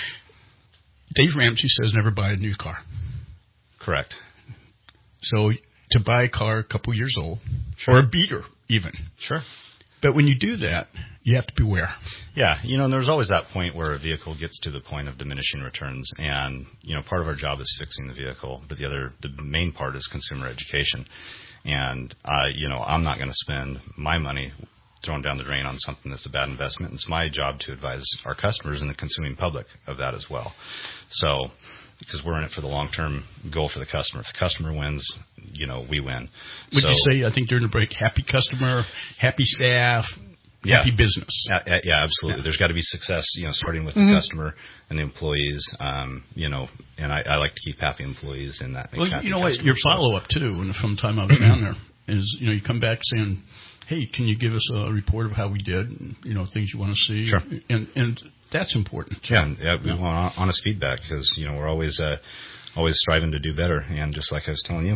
S2: Dave Ramsey says never buy a new car.
S29: Correct.
S2: So to buy a car a couple years old, or a beater even.
S29: Sure.
S2: But when you do that, you have to beware.
S29: Yeah, and there's always that point where a vehicle gets to the point of diminishing returns, and part of our job is fixing the vehicle, but the main part is consumer education. And I'm not going to spend my money thrown down the drain on something that's a bad investment. It's my job to advise our customers and the consuming public of that as well. So, because we're in it for the long-term goal for the customer. If the customer wins, we win.
S2: Would you say, I think during the break, happy customer, happy staff, happy business?
S29: Yeah, absolutely. Yeah. There's got to be success, starting with the customer and the employees, and I like to keep happy employees in that.
S2: Well, you know what? Your follow-up, too, and from the time I was down there, is, you come back saying, hey, can you give us a report of how we did, and, things you want to see?
S29: Sure.
S2: And that's important.
S29: Yeah, we want honest feedback because, we're always striving to do better. And just like I was telling you,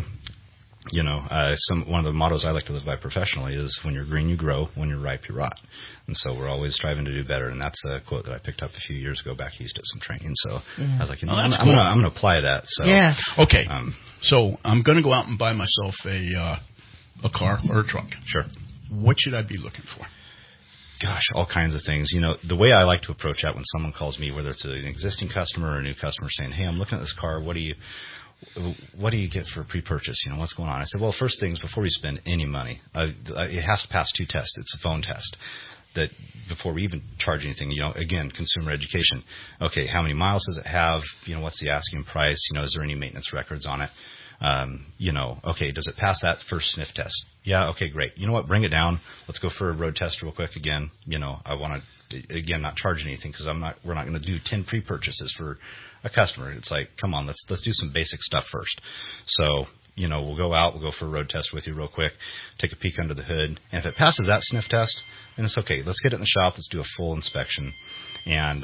S29: one of the mottos I like to live by professionally is when you're green, you grow. When you're ripe, you rot. And so we're always striving to do better. And that's a quote that I picked up a few years ago back east at some training. So I was like, I'm going to apply that. So
S3: yeah.
S2: Okay. So I'm going to go out and buy myself a car or a truck.
S29: Sure.
S2: What should I be looking for?
S29: Gosh, all kinds of things. The way I like to approach that when someone calls me, whether it's an existing customer or a new customer saying, hey, I'm looking at this car. What do you get for pre-purchase? What's going on? I said, well, first things, before we spend any money, it has to pass two tests. It's a phone test that before we even charge anything, again, consumer education. Okay, how many miles does it have? What's the asking price? Is there any maintenance records on it? Okay, does it pass that first sniff test? Yeah, okay, great. You know what? Bring it down. Let's go for a road test real quick again. I want to, again, not charge anything because we're not going to do 10 pre-purchases for a customer. It's like, come on, let's do some basic stuff first. So, we'll go out, we'll go for a road test with you real quick, take a peek under the hood. And if it passes that sniff test, then it's okay. Let's get it in the shop. Let's do a full inspection and,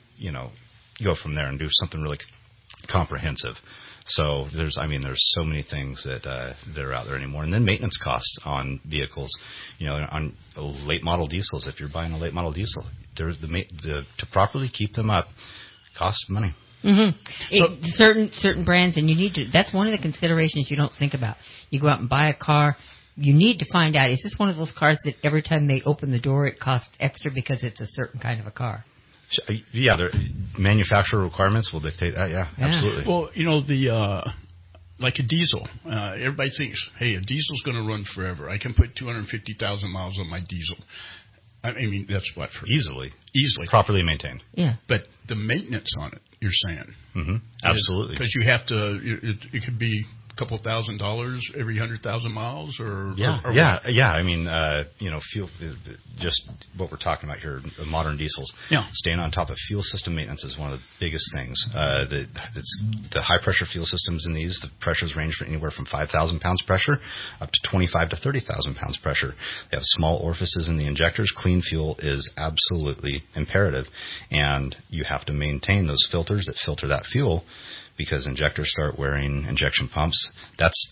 S29: go from there and do something really comprehensive. So there's so many things that are out there anymore. And then maintenance costs on vehicles, on late model diesels. If you're buying a late model diesel, there's to properly keep them up costs money.
S3: Mm-hmm. Certain brands, and that's one of the considerations you don't think about. You go out and buy a car. You need to find out, is this one of those cars that every time they open the door it costs extra because it's a certain kind of a car?
S29: Yeah, manufacturer requirements will dictate that. Yeah, absolutely.
S2: Well, like a diesel, everybody thinks, hey, a diesel's going to run forever. I can put 250,000 miles on my diesel. I mean, that's what for
S29: easily properly maintained.
S3: Yeah,
S2: but the maintenance on it, you're saying,
S29: absolutely,
S2: because you have to. It could be couple $1,000 every 100,000 miles, or
S29: yeah. I mean, fuel. Just what we're talking about here, modern diesels.
S2: Yeah,
S29: staying on top of fuel system maintenance is one of the biggest things. The high pressure fuel systems in these. The pressures range from anywhere from 5,000 pounds pressure up to 25 to 30,000 pounds pressure. They have small orifices in the injectors. Clean fuel is absolutely imperative, and you have to maintain those filters that filter that fuel. Because injectors start wearing injection pumps, that's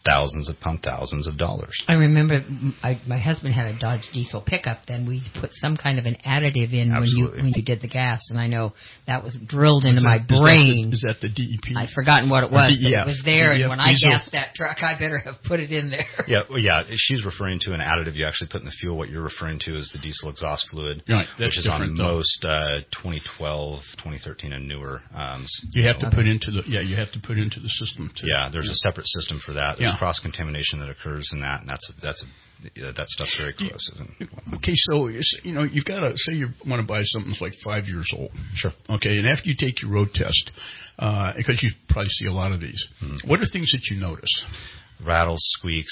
S29: thousands upon thousands of dollars.
S3: I remember my husband had a Dodge diesel pickup. Then we put some kind of an additive in when you did the gas, and I know that was drilled into my brain.
S2: Is that the DEP?
S3: I've forgotten what it was. But it was there, and when I
S2: diesel.
S3: gassed that truck, I better have put it in there.
S29: Yeah. She's referring to an additive you actually put in the fuel. What you're referring to is the diesel exhaust fluid, which is on most 2012, 2013, and newer.
S2: You have to put into the system too.
S29: Yeah, there's a separate system for that. There's cross contamination that occurs in that, and that stuff's very corrosive.
S2: Okay, so you've got to say you want to buy something that's like 5 years old.
S29: Sure.
S2: Okay, and after you take your road test, because you probably see a lot of these, what are things that you notice?
S29: Rattles, squeaks.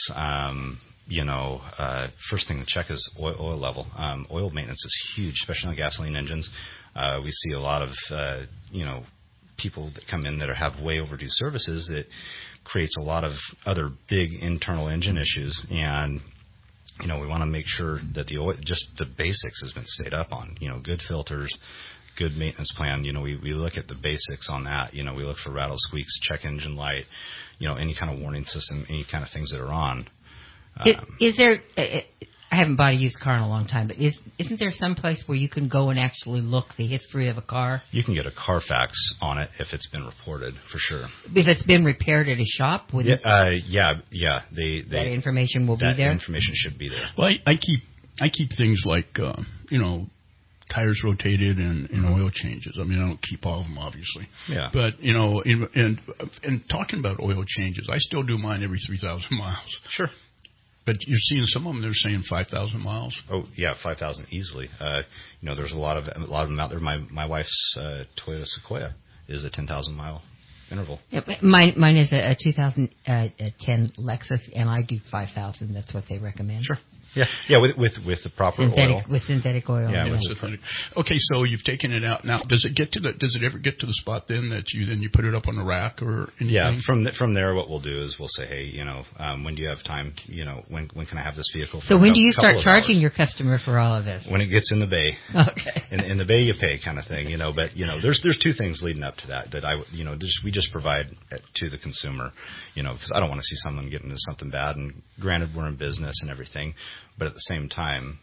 S29: First thing to check is oil level. Oil maintenance is huge, especially on gasoline engines. We see a lot of people that come in that have way overdue services that creates a lot of other big internal engine issues, and we want to make sure that the oil, just the basics, has been stayed up on. Good filters, good maintenance plan. We look at the basics on that. We look for rattle, squeaks, check engine light, any kind of warning system, any kind of things that are on.
S3: Is there? I haven't bought a used car in a long time, but isn't there some place where you can go and actually look the history of a car?
S29: You can get a Carfax on it if it's been reported, for sure.
S3: If it's been repaired at a shop?
S29: That
S3: information will be there?
S29: That information should be there.
S2: Well, I keep things like, tires rotated and oil changes. I mean, I don't keep all of them, obviously.
S29: Yeah.
S2: But, and talking about oil changes, I still do mine every 3,000 miles.
S29: Sure.
S2: But you're seeing some of them, they're saying 5,000 miles.
S29: Oh, yeah, 5,000 easily. There's a lot of them out there. My wife's Toyota Sequoia is a 10,000-mile interval.
S3: Yeah, mine is a 2010 Lexus, and I do 5,000. That's what they recommend.
S29: Sure. Yeah, with the proper oil.
S3: With synthetic oil.
S29: Yeah, with
S2: synthetic. Okay, so you've taken it out. Now, does it ever get to the spot then that you put it up on the rack or anything?
S29: Yeah, from there, what we'll do is we'll say, hey, when do you have time? When can I have this vehicle?
S3: So when do you start charging your customer for all of this?
S29: When it gets in the bay.
S3: Okay.
S29: In the bay, you pay, kind of thing, But there's two things leading up to that we just provide to the consumer, because I don't want to see someone get into something bad. And granted, we're in business and everything. But at the same time,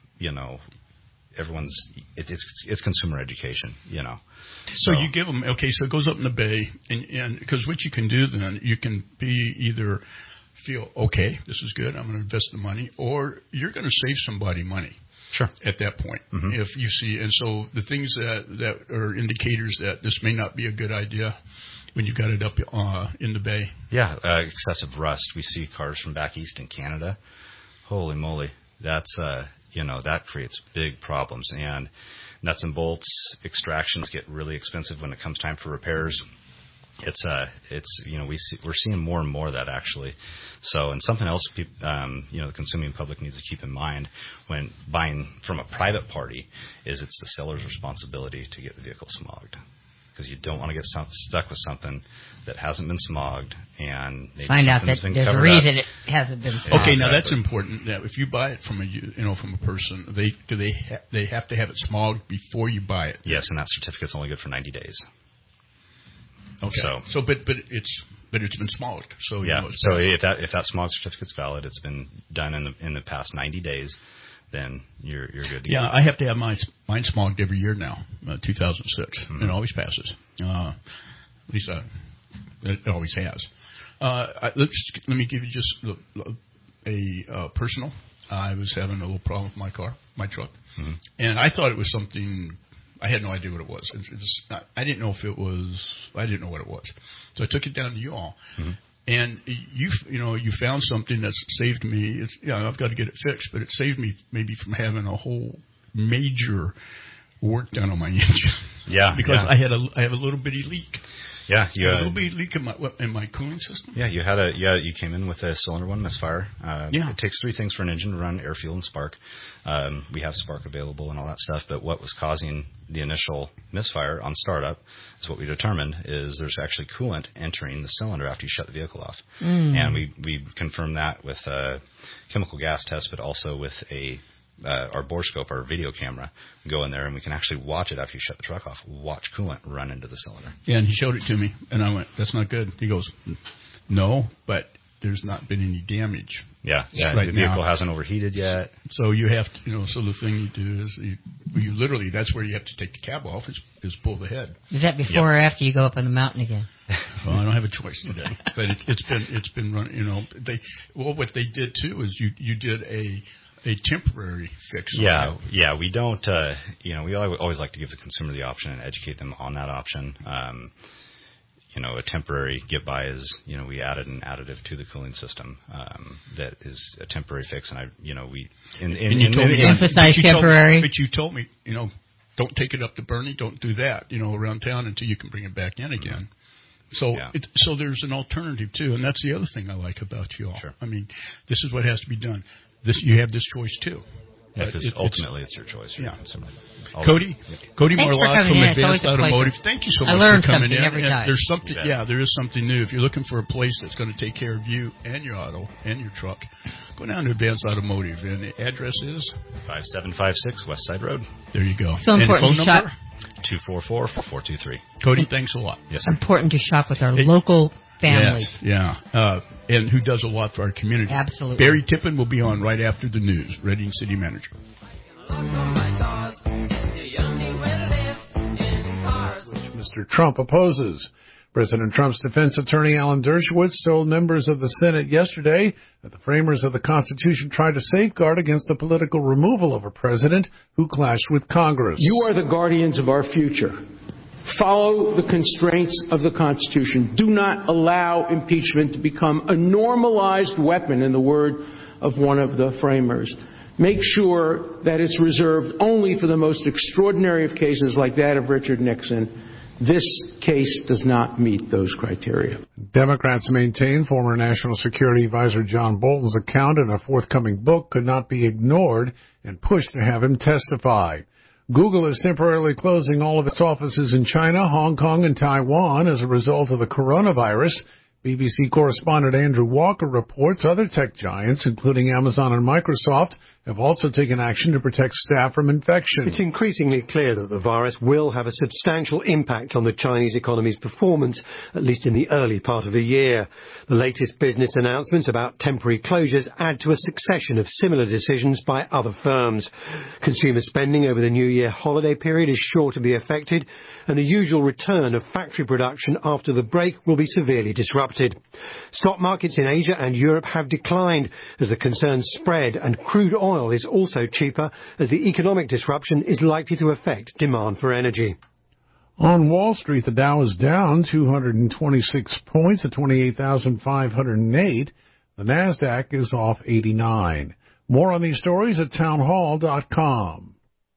S29: it's consumer education,
S2: So you give them, so it goes up in the bay, and because what you can do then, you can be either feel, okay, this is good, I'm going to invest the money, or you're going to save somebody money.
S29: Sure.
S2: At that point, if you see, and so the things that are indicators that this may not be a good idea when you got it up in the bay.
S29: Yeah, excessive rust. We see cars from back east in Canada. Holy moly. That's, that creates big problems, and nuts and bolts extractions get really expensive when it comes time for repairs. We're seeing more and more of that, actually. So, and something else, the consuming public needs to keep in mind when buying from a private party is it's the seller's responsibility to get the vehicle smogged. Because you don't want to get stuck with something that hasn't been smogged and maybe
S3: find out that there's a reason it hasn't been smogged.
S2: Okay, now that's important. That if you buy it from a person, they have to have it smogged before you buy it.
S29: Yes, and that certificate's only good for 90 days.
S2: Okay. So but it's been smogged. So
S29: So if that smog certificate's valid, it's been done in the past 90 days. Then you're good to go.
S2: I have to have mine smogged every year now, 2006. It always passes. At least it always has. Let me give you just a personal. I was having a little problem with my truck, and I thought it was something. I had no idea what it was. I didn't know what it was. So I took it down to you all. And you found something that's saved me. I've got to get it fixed, but it saved me maybe from having a whole major work done on my engine.
S29: Yeah,
S2: because I have a little bitty leak.
S29: Yeah, you
S2: had a little bitty leak in my cooling system.
S29: Yeah, you came in with a cylinder one misfire. It takes three things for an engine to run: air, fuel, and spark. We have spark available and all that stuff, but what was causing the initial misfire on startup is what we determined is there's actually coolant entering the cylinder after you shut the vehicle off. And we confirmed that with a chemical gas test, but also with our borescope, our video camera. We go in there and we can actually watch it after you shut the truck off. Watch coolant run into the cylinder.
S2: Yeah, and he showed it to me, and I went, "That's not good." He goes, "No, but there's not been any damage.
S29: Yeah.
S2: Right
S29: the vehicle
S2: now.
S29: hasn't overheated yet.
S2: So you have to, so the thing you do is you literally, that's where you have to take the cab off is pull the head.
S3: Is that before or after you go up on the mountain again?
S2: Well, I don't have a choice today, but it's been run. What they did too is you did a temporary fix.
S29: Yeah. We don't. We always like to give the consumer the option and educate them on that option. A temporary get by is, we added an additive to the cooling system that is a temporary fix, and
S3: emphasize temporary.
S2: But you told me, don't take it up to Bernie, don't do that, around town until you can bring it back in again. So so there's an alternative too, and that's the other thing I like about you all.
S29: Sure.
S2: I mean, this is what has to be done. You have this choice too.
S29: Yeah, because ultimately it's your choice.
S2: Yeah. Cody Morlock from Advanced Automotive. Thank you so much for coming in.
S3: Every time.
S2: There's something. Yeah, there is something new. If you're looking for a place that's going to take care of you and your auto and your truck, go down to Advanced Automotive, and the address is
S29: 5756 West Side Road.
S2: There you go.
S3: So
S2: and
S3: important
S2: phone
S3: to
S2: number?
S29: 244-4423.
S2: Cody, thanks a lot.
S29: Yes, sir.
S3: Important to shop with our local families.
S2: Yes, yeah. And who does a lot for our community.
S3: Absolutely.
S2: Barry Tippin will be on right after the news. Reading City Manager.
S4: Mr. Trump opposes. President Trump's defense attorney Alan Dershowitz told members of the Senate yesterday that the framers of the Constitution tried to safeguard against the political removal of a president who clashed with Congress.
S11: You are the guardians of our future. Follow the constraints of the Constitution. Do not allow impeachment to become a normalized weapon, in the word of one of the framers. Make sure that it's reserved only for the most extraordinary of cases like that of Richard Nixon. This case does not meet those criteria.
S4: Democrats maintain former National Security Advisor John Bolton's account in a forthcoming book could not be ignored and pushed to have him testify. Google is temporarily closing all of its offices in China, Hong Kong, and Taiwan as a result of the coronavirus. BBC correspondent Andrew Walker reports other tech giants, including Amazon and Microsoft, have also taken action to protect staff from infection.
S13: It's increasingly clear that the virus will have a substantial impact on the Chinese economy's performance, at least in the early part of the year. The latest business announcements about temporary closures add to a succession of similar decisions by other firms. Consumer spending over the New Year holiday period is sure to be affected, and the usual return of factory production after the break will be severely disrupted. Stock markets in Asia and Europe have declined as the concerns spread, and crude oil is also cheaper as the economic disruption is likely to affect demand for energy.
S4: On Wall Street, the Dow is down 226 points at 28,508. The NASDAQ is off 89. More on these stories at townhall.com.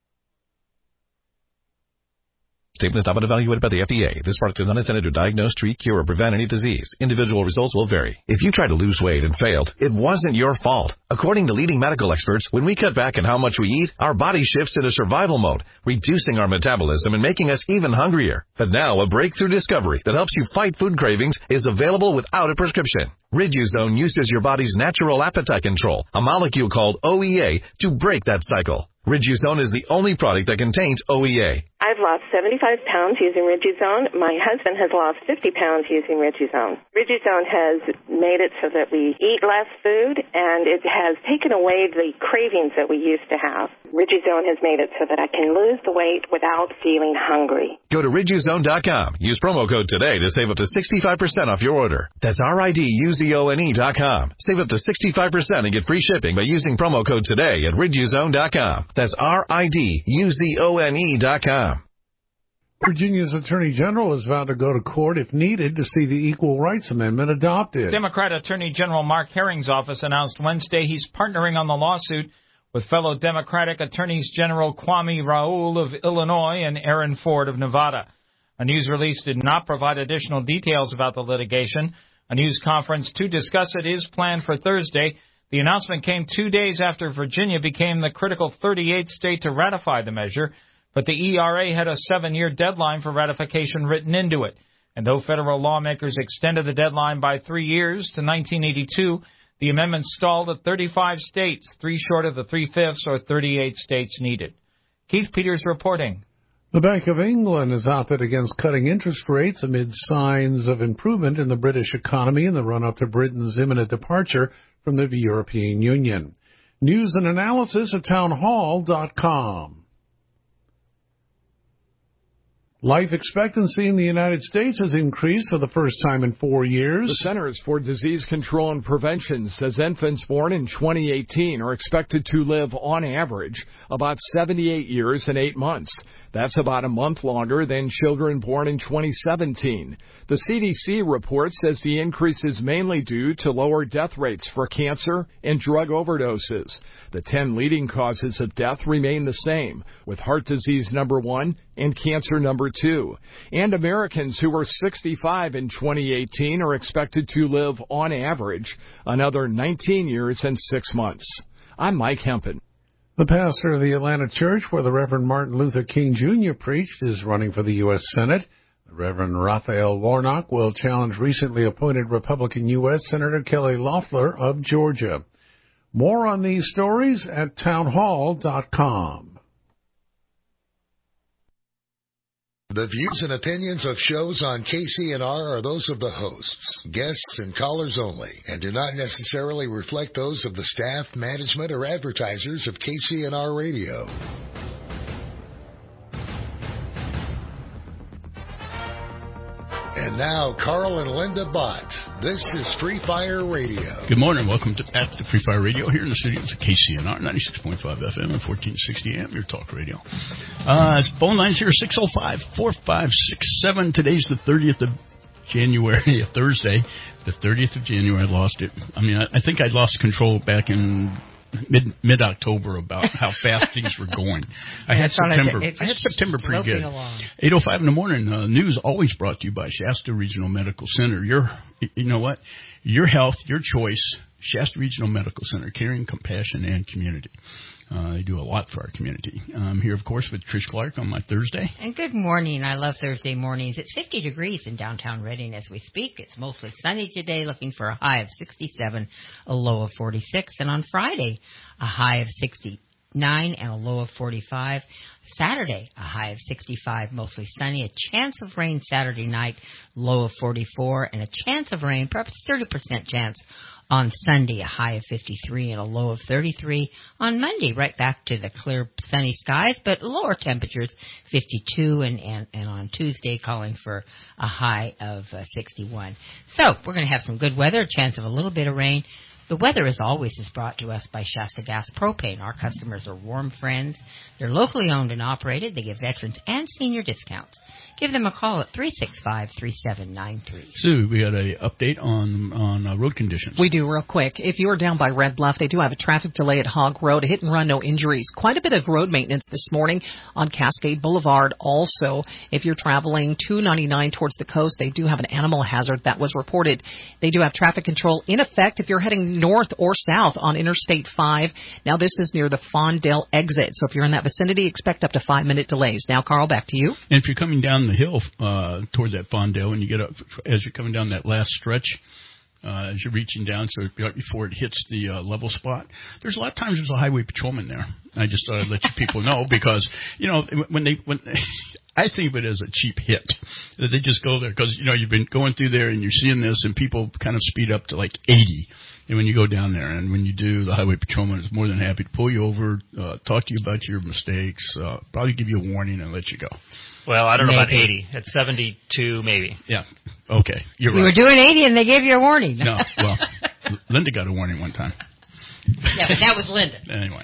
S14: Statement is not been evaluated by the FDA. This product is not intended to diagnose, treat, cure, or prevent any disease. Individual results will vary. If you tried to lose weight and failed, it wasn't your fault. According to leading medical experts, when we cut back on how much we eat, our body shifts into survival mode, reducing our metabolism and making us even hungrier. But now, a breakthrough discovery that helps you fight food cravings is available without a prescription. Riduzone uses your body's natural appetite control, a molecule called OEA, to break that cycle. Riduzone is the only product that contains OEA.
S15: I've lost 75 pounds using Riduzone. My husband has lost 50 pounds using Riduzone. Riduzone has made it so that we eat less food, and it has taken away the cravings that we used to have. Riduzone has made it so that I can lose the weight without feeling hungry.
S14: Go to Riduzone.com. Use promo code today to save up to 65% off your order. That's RIDUZONE.com. Save up to 65% and get free shipping by using promo code today at Riduzone.com. That's RIDUZONE.com.
S4: Virginia's Attorney General is vowed to go to court if needed to see the Equal Rights Amendment adopted.
S16: Democrat Attorney General Mark Herring's office announced Wednesday he's partnering on the lawsuit with fellow Democratic Attorneys General Kwame Raoul of Illinois and Aaron Ford of Nevada. A news release did not provide additional details about the litigation. A news conference to discuss it is planned for Thursday. The announcement came 2 days after Virginia became the critical 38th state to ratify the measure, but the ERA had a 7-year deadline for ratification written into it. And though federal lawmakers extended the deadline by 3 years to 1982, the amendment stalled at 35 states, 3 short of the 3/5 or 38 states needed. Keith Peters reporting.
S4: The Bank of England is outed against cutting interest rates amid signs of improvement in the British economy in the run-up to Britain's imminent departure from the European Union. News and analysis at townhall.com. Life expectancy in the United States has increased for the first time in 4 years.
S5: The Centers for Disease Control and Prevention says infants born in 2018 are expected to live, on average, about 78 years and 8 months. That's about a month longer than children born in 2017. The CDC report says the increase is mainly due to lower death rates for cancer and drug overdoses. The 10 leading causes of death remain the same, with heart disease number 1 and cancer number 2. And Americans who were 65 in 2018 are expected to live, on average, another 19 years and 6 months. I'm Mike Hempen.
S4: The pastor of the Atlanta church where the Reverend Martin Luther King Jr. preached is running for the U.S. Senate. The Reverend Raphael Warnock will challenge recently appointed Republican U.S. Senator Kelly Loeffler of Georgia. More on these stories at townhall.com.
S1: The views and opinions of shows on KCNR are those of the hosts, guests, and callers only, and do not necessarily reflect those of the staff, management, or advertisers of KCNR Radio. And now, Carl and Linda Bott. This is Free Fire Radio.
S2: Good morning. Welcome back to Free Fire Radio here in the studios of KCNR, 96.5 FM and 1460 AM, your talk radio. It's phone lines here, 605-4567. Today's the 30th of January, Thursday, the 30th of January. I lost it. I mean, I think I lost control back in mid-October about how fast things were going. I had September pretty good. 8:05 in the morning. News always brought to you by Shasta Regional Medical Center. You know what? Your health, your choice. Shasta Regional Medical Center, caring, compassion, and community. They do a lot for our community. I'm here, of course, with Trish Clark on my Thursday.
S3: And good morning. I love Thursday mornings. It's 50 degrees in downtown Redding as we speak. It's mostly sunny today, looking for a high of 67, a low of 46. And on Friday, a high of 69 and a low of 45. Saturday, a high of 65, mostly sunny. A chance of rain Saturday night, low of 44. And a chance of rain, perhaps 30% chance on Sunday, a high of 53 and a low of 33. On Monday, right back to the clear, sunny skies, but lower temperatures, 52. And on Tuesday, calling for a high of 61. So we're going to have some good weather, a chance of a little bit of rain. The weather, as always, is brought to us by Shasta Gas Propane. Our customers are warm friends. They're locally owned and operated. They give veterans and senior discounts. Give them a call at 365-3793.
S2: Sue, we got an update on road conditions.
S7: We do, real quick. If you are down by Red Bluff, they do have a traffic delay at Hog Road. A hit and run, no injuries. Quite a bit of road maintenance this morning on Cascade Boulevard. Also, if you're traveling 299 towards the coast, they do have an animal hazard that was reported. They do have traffic control in effect if you're heading north or south on Interstate 5. Now, this is near the Fondale exit. So if you're in that vicinity, expect up to 5-minute delays. Now, Carl, back to you.
S2: And if you're coming down the hill toward that Fondale, and you get up as you're coming down that last stretch, as you're reaching down, so right before it hits the level spot, there's a lot of times there's a highway patrolman there. I just thought I'd let you people know because when I think of it as a cheap hit that they just go there because you've been going through there and you're seeing this and people kind of speed up to like 80. And when you go down there, and when you do, the highway patrolman is more than happy to pull you over, talk to you about your mistakes, probably give you a warning and let you go.
S12: Well, I don't know about 80. It's 72, maybe.
S2: Yeah. Okay. You're right.
S3: You were doing 80 and they gave you a warning.
S2: No. Well, Linda got a warning one time.
S3: Yeah, but that was Linda.
S2: Anyway.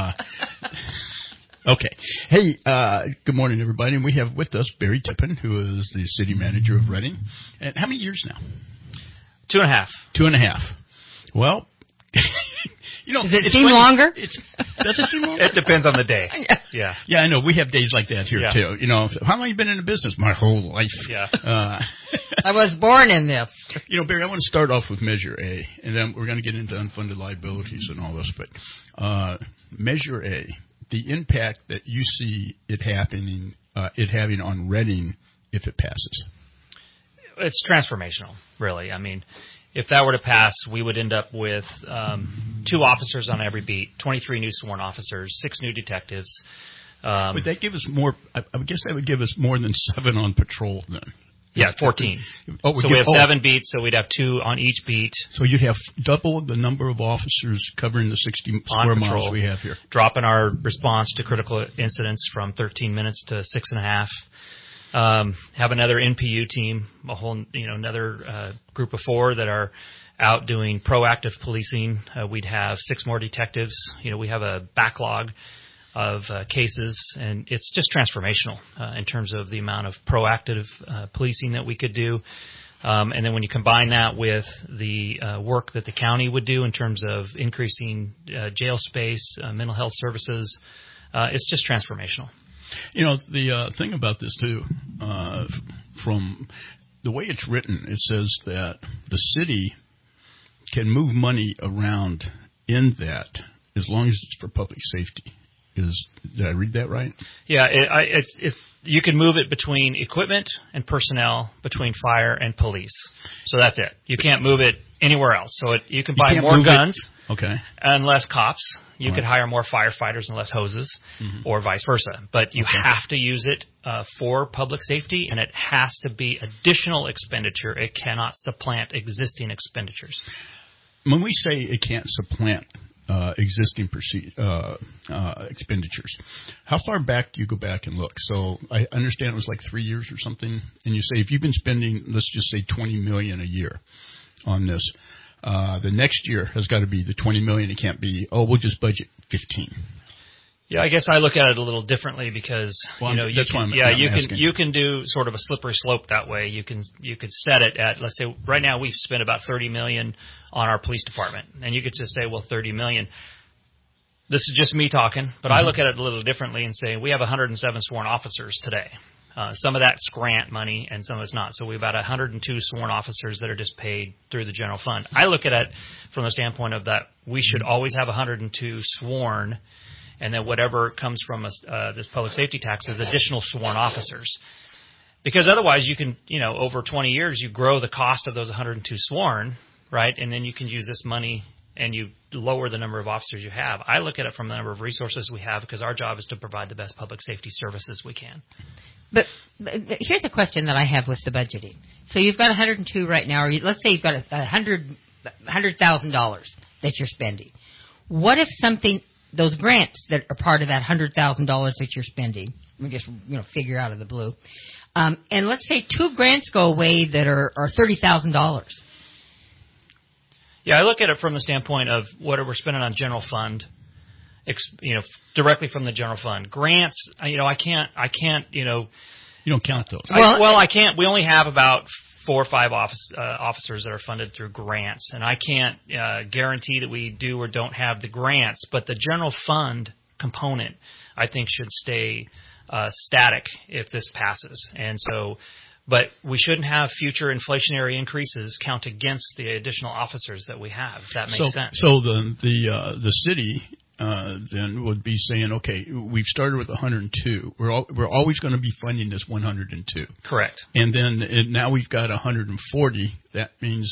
S2: Okay. Hey, good morning, everybody. And we have with us Barry Tippin, who is the city manager of Redding. And how many years now?
S12: 2.5.
S2: 2.5. Well,
S3: does it seem longer?
S2: Does it seem longer?
S12: It depends on the day. Yeah.
S2: Yeah, I know. We have days like that here, too. How long have you been in the business? My whole life.
S12: Yeah.
S3: I was born in this.
S2: Barry, I want to start off with Measure A, and then we're going to get into unfunded liabilities and all this. But Measure A, the impact that you see it having on Redding if it passes.
S12: It's transformational, really. I mean, if that were to pass, we would end up with 2 officers on every beat, 23 new sworn officers, 6 new detectives,
S2: Would that give us more? I would guess that would give us more than 7 on patrol then.
S12: Yeah, 14. So we have 7 beats, so we'd have 2 on each beat.
S2: So you'd have double the number of officers covering the 60 square miles we have here.
S12: Dropping our response to critical incidents from 13 minutes to 6.5. Have another NPU team, another group of 4 that are out doing proactive policing. We'd have 6 more detectives. We have a backlog of cases, and it's just transformational in terms of the amount of proactive policing that we could do. And then when you combine that with the work that the county would do in terms of increasing jail space, mental health services, it's just transformational.
S2: The thing about this, too, from the way it's written, it says that the city can move money around in that as long as it's for public safety. Did I read that right?
S12: Yeah, you can move it between equipment and personnel, between fire and police. So that's it. You can't move it anywhere else. So you can buy more guns and less cops. You could hire more firefighters and less hoses, or vice versa. But you have to use it for public safety, and it has to be additional expenditure. It cannot supplant existing expenditures.
S2: When we say it can't supplant existing expenditures, how far back do you go back and look? So I understand it was like 3 years or something, and you say if you've been spending, let's just say $20 million a year on this, the next year has got to be the $20 million. It can't be, we'll just budget 15.
S12: Yeah, I guess I look at it a little differently because you can do sort of a slippery slope that way. You could set it at, let's say right now we've spent about $30 million on our police department, and you could just say, well, $30 million. This is just me talking, but I look at it a little differently and say we have 107 sworn officers today. Some of that's grant money and some of it's not. So we have about 102 sworn officers that are just paid through the general fund. I look at it from the standpoint of that we should always have 102 sworn, and then whatever comes from this public safety tax is additional sworn officers. Because otherwise you can, over 20 years you grow the cost of those 102 sworn, right? And then you can use this money and you lower the number of officers you have. I look at it from the number of resources we have because our job is to provide the best public safety services we can.
S3: But here's a question that I have with the budgeting. So you've got 102 right now, or let's say you've got $100,000 that you're spending. What if those grants that are part of that $100,000 that you're spending, we just figure out of the blue, and let's say 2 grants go away that are $30,000.
S12: Yeah, I look at it from the standpoint of what we're spending on general fund, directly from the general fund. Grants, I can't.
S2: You don't count those.
S12: I can't. We only have about 4 or 5 officers that are funded through grants, and I can't guarantee that we do or don't have the grants. But the general fund component, I think, should stay static if this passes. And so, but we shouldn't have future inflationary increases count against the additional officers that we have. If that makes sense.
S2: So the city then would be saying, okay, we've started with 102. We're always going to be funding this 102.
S12: Correct.
S2: And then now we've got 140. That means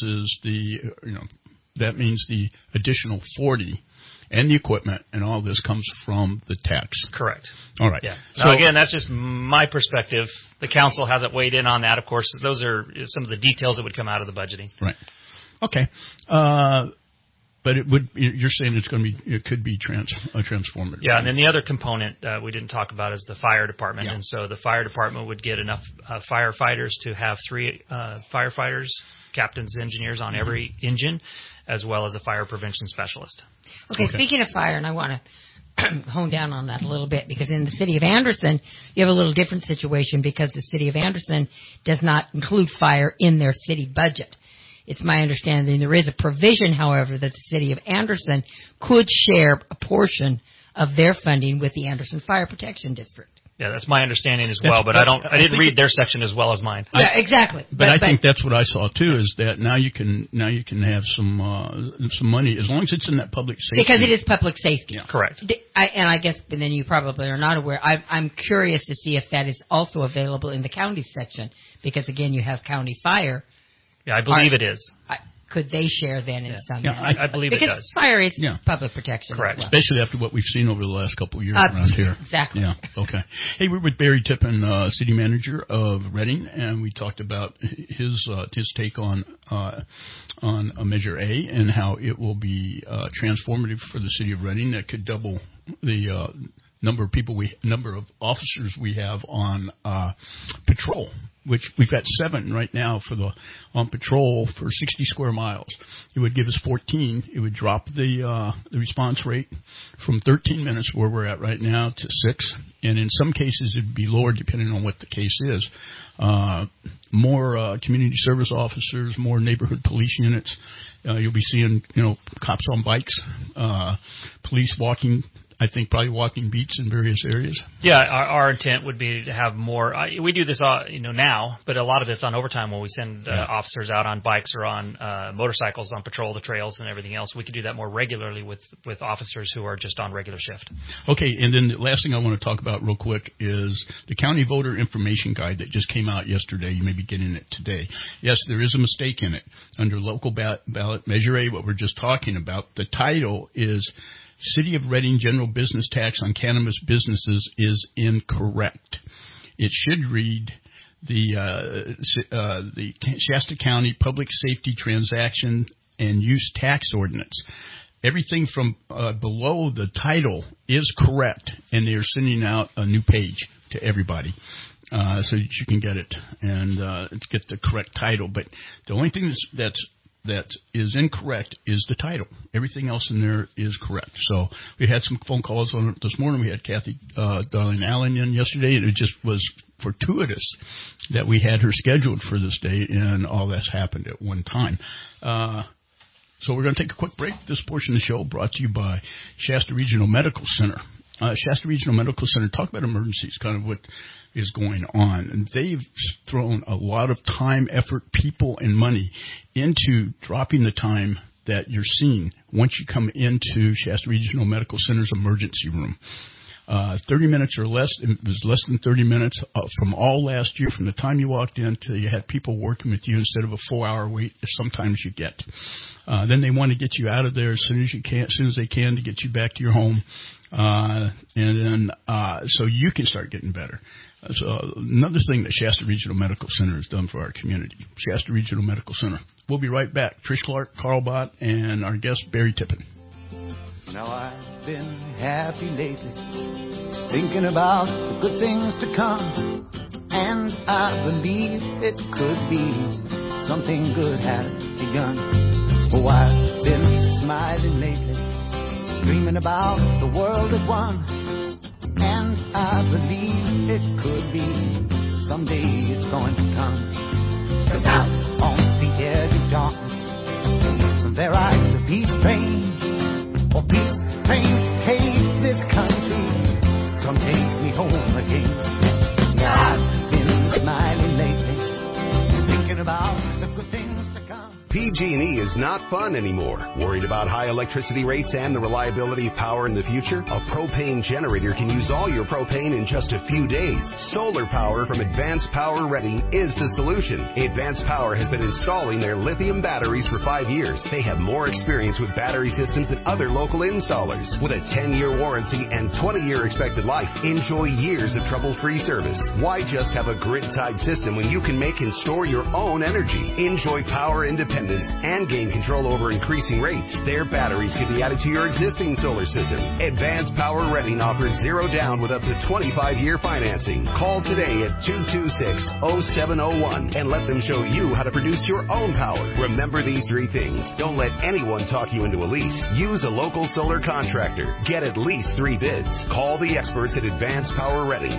S2: the additional 40 and the equipment and all this comes from the tax.
S12: Correct.
S2: All right.
S12: Yeah. So again, that's just my perspective. The council hasn't weighed in on that. Of course, those are some of the details that would come out of the budgeting.
S2: Right. Okay. But you're saying it could be transformative.
S12: Yeah, and then the other component we didn't talk about is the fire department. Yeah. And so the fire department would get enough firefighters to have 3 firefighters, captains, engineers on every engine, as well as a fire prevention specialist.
S3: Okay, speaking of fire, and I want to hone down on that a little bit, because in the city of Anderson, you have a little different situation because the city of Anderson does not include fire in their city budget. It's my understanding there is a provision, however, that the city of Anderson could share a portion of their funding with the Anderson Fire Protection District.
S12: Yeah, that's my understanding as well, but I didn't read their section as well as mine.
S3: Yeah, exactly.
S2: But I think that's what I saw too, is that now you can have some money as long as it's in that public safety.
S3: Because it is public safety.
S12: Yeah. Correct.
S3: I guess, and then you probably are not aware, I'm curious to see if that is also available in the county section, because again, you have county fire.
S12: Yeah, I believe it is.
S3: could they share then in some
S12: manner? I believe
S3: because
S12: it does.
S3: Fire is public protection.
S12: Correct.
S3: Well.
S2: Especially after what we've seen over the last couple of years around here.
S3: Exactly.
S2: Yeah. Okay. Hey, we're with Barry Tippin, City Manager of Reading, and we talked about his take on Measure A and how it will be transformative for the city of Reading. That could double the number of officers we have on patrol, which we've got 7 right now on patrol for 60 square miles. It would give us 14. It would drop the response rate from 13 minutes where we're at right now to 6, and in some cases it'd be lower depending on what the case is. More community service officers, more neighborhood police units. You'll be seeing cops on bikes, police walking. I think probably walking beats in various areas.
S12: Yeah, our intent would be to have more. We do this, now, but a lot of it's on overtime when we send officers out on bikes or on motorcycles on patrol the trails and everything else. We could do that more regularly with officers who are just on regular shift.
S2: Okay, and then the last thing I want to talk about real quick is the County Voter Information Guide that just came out yesterday. You may be getting it today. Yes, there is a mistake in it. Under local ballot Measure A, what we're just talking about, the title is City of Reading General Business Tax on Cannabis Businesses is incorrect. It should read the Shasta County Public Safety Transaction and Use Tax Ordinance. Everything from below the title is correct, and they're sending out a new page to everybody so that you can get it and get the correct title. But the only thing that is incorrect is the title. Everything else in there is correct. So we had some phone calls on it this morning. We had Kathy Darling-Allen in yesterday, and it just was fortuitous that we had her scheduled for this day, and all that's happened at one time. So we're going to take a quick break. This portion of the show brought to you by Shasta Regional Medical Center. Shasta Regional Medical Center, talk about emergencies, kind of what is going on. And they've thrown a lot of time, effort, people, and money into dropping the time that you're seeing once you come into Shasta Regional Medical Center's emergency room. 30 minutes or less. It was less than 30 minutes from all last year, from the time you walked in till you had people working with you instead of a 4-hour wait as sometimes you get. Then they want to get you out of there as soon as they can to get you back to your home. So you can start getting better. So another thing that Shasta Regional Medical Center has done for our community. Shasta Regional Medical Center. We'll be right back. Trish Clark, Carl Bott, and our guest, Barry Tippin.
S28: Now I've been happy lately, thinking about the good things to come, and I believe it could be something good has begun. Oh, I've been smiling lately, dreaming about the world at one, and I believe it could be someday it's going to come. 'Cause out on the edge of darkness, there rides the peace train. Oh, peace train, take this country, come take me home again. Now I've been smiling lately, thinking about the good things to come.
S17: PG&E is not fun anymore. Worried about high electricity rates and the reliability of power in the future? A propane generator can use all your propane in just a few days. Solar power from Advanced Power Reading is the solution. Advanced Power has been installing their lithium batteries for 5 years. They have more experience with battery systems than other local installers. With a 10-year warranty and 20-year expected life, enjoy years of trouble-free service. Why just have a grid-tied system when you can make and store your own energy? Enjoy power independence and gain control over increasing rates. Their batteries can be added to your existing solar system. Advanced Power Reading offers zero down with up to 25-year financing. Call today at 226-0701 and let them show you how to produce your own power. Remember these 3 things. Don't let anyone talk you into a lease. Use a local solar contractor. Get at least 3 bids. Call the experts at Advanced Power Reading,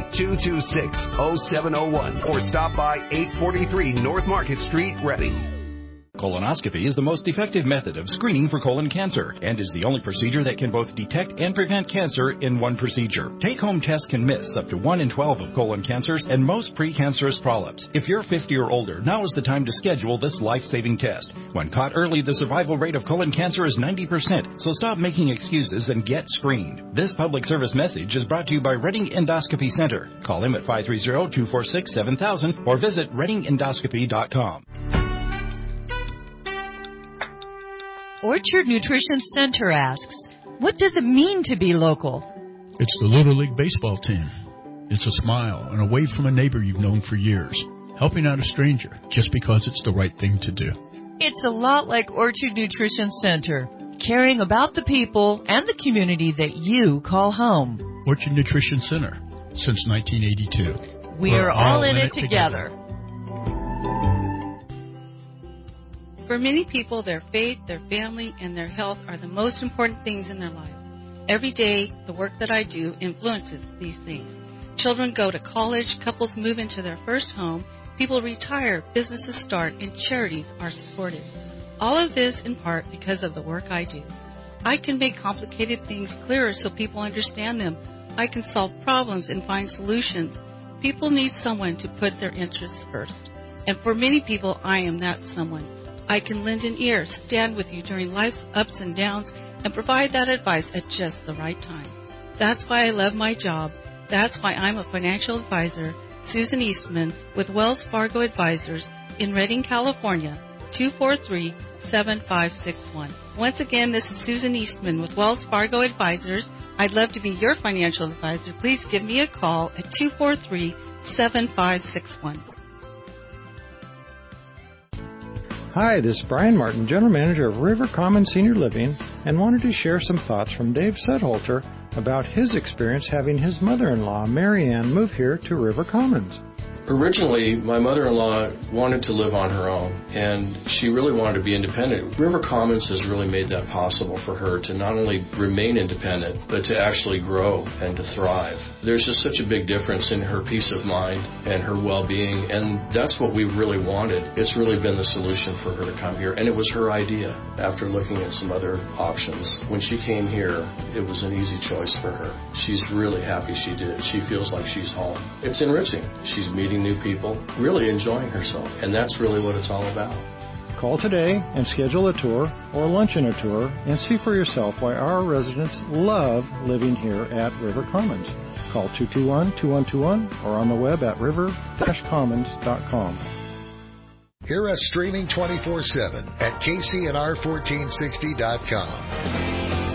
S17: 226-0701, or stop by 843 North Market Street, Reading.
S18: Colonoscopy is the most effective method of screening for colon cancer and is the only procedure that can both detect and prevent cancer in one procedure. Take-home tests can miss up to 1 in 12 of colon cancers and most precancerous polyps. If you're 50 or older, now is the time to schedule this life-saving test. When caught early, the survival rate of colon cancer is 90%, so stop making excuses and get screened. This public service message is brought to you by Reading Endoscopy Center. Call them at 530-246-7000 or visit readingendoscopy.com.
S6: Orchard Nutrition Center asks, what does it mean to be local?
S2: It's the Little League baseball team. It's a smile and a wave from a neighbor you've known for years. Helping out a stranger just because it's the right thing to do.
S6: It's a lot like Orchard Nutrition Center, caring about the people and the community that you call home.
S2: Orchard Nutrition Center, since 1982.
S6: We're all in it together.
S19: For many people, their faith, their family, and their health are the most important things in their lives. Every day, the work that I do influences these things. Children go to college, couples move into their first home, people retire, businesses start, and charities are supported. All of this in part because of the work I do. I can make complicated things clearer so people understand them. I can solve problems and find solutions. People need someone to put their interests first. And for many people, I am that someone. I can lend an ear, stand with you during life's ups and downs, and provide that advice at just the right time. That's why I love my job. That's why I'm a financial advisor, Susan Eastman, with Wells Fargo Advisors in Redding, California, 243-7561. Once again, this is Susan Eastman with Wells Fargo Advisors. I'd love to be your financial advisor. Please give me a call at 243-7561.
S20: Hi, this is Brian Martin, General Manager of River Commons Senior Living, and wanted to share some thoughts from Dave Sedholter about his experience having his mother-in-law, Mary Ann, move here to River Commons.
S21: Originally, my mother-in-law wanted to live on her own, and she really wanted to be independent. River Commons has really made that possible for her to not only remain independent, but to actually grow and to thrive. There's just such a big difference in her peace of mind and her well-being, and that's what we really wanted. It's really been the solution for her to come here, and it was her idea after looking at some other options. When she came here, it was an easy choice for her. She's really happy she did. She feels like she's home. It's enriching. She's meeting new people, really enjoying herself, and that's really what it's all about.
S20: Call today and schedule a tour or lunch and a tour and see for yourself why our residents love living here at River Commons. Call 221-2121 or on the web at river-commons.com.
S1: Hear us streaming 24/7 at KCNR1460.com.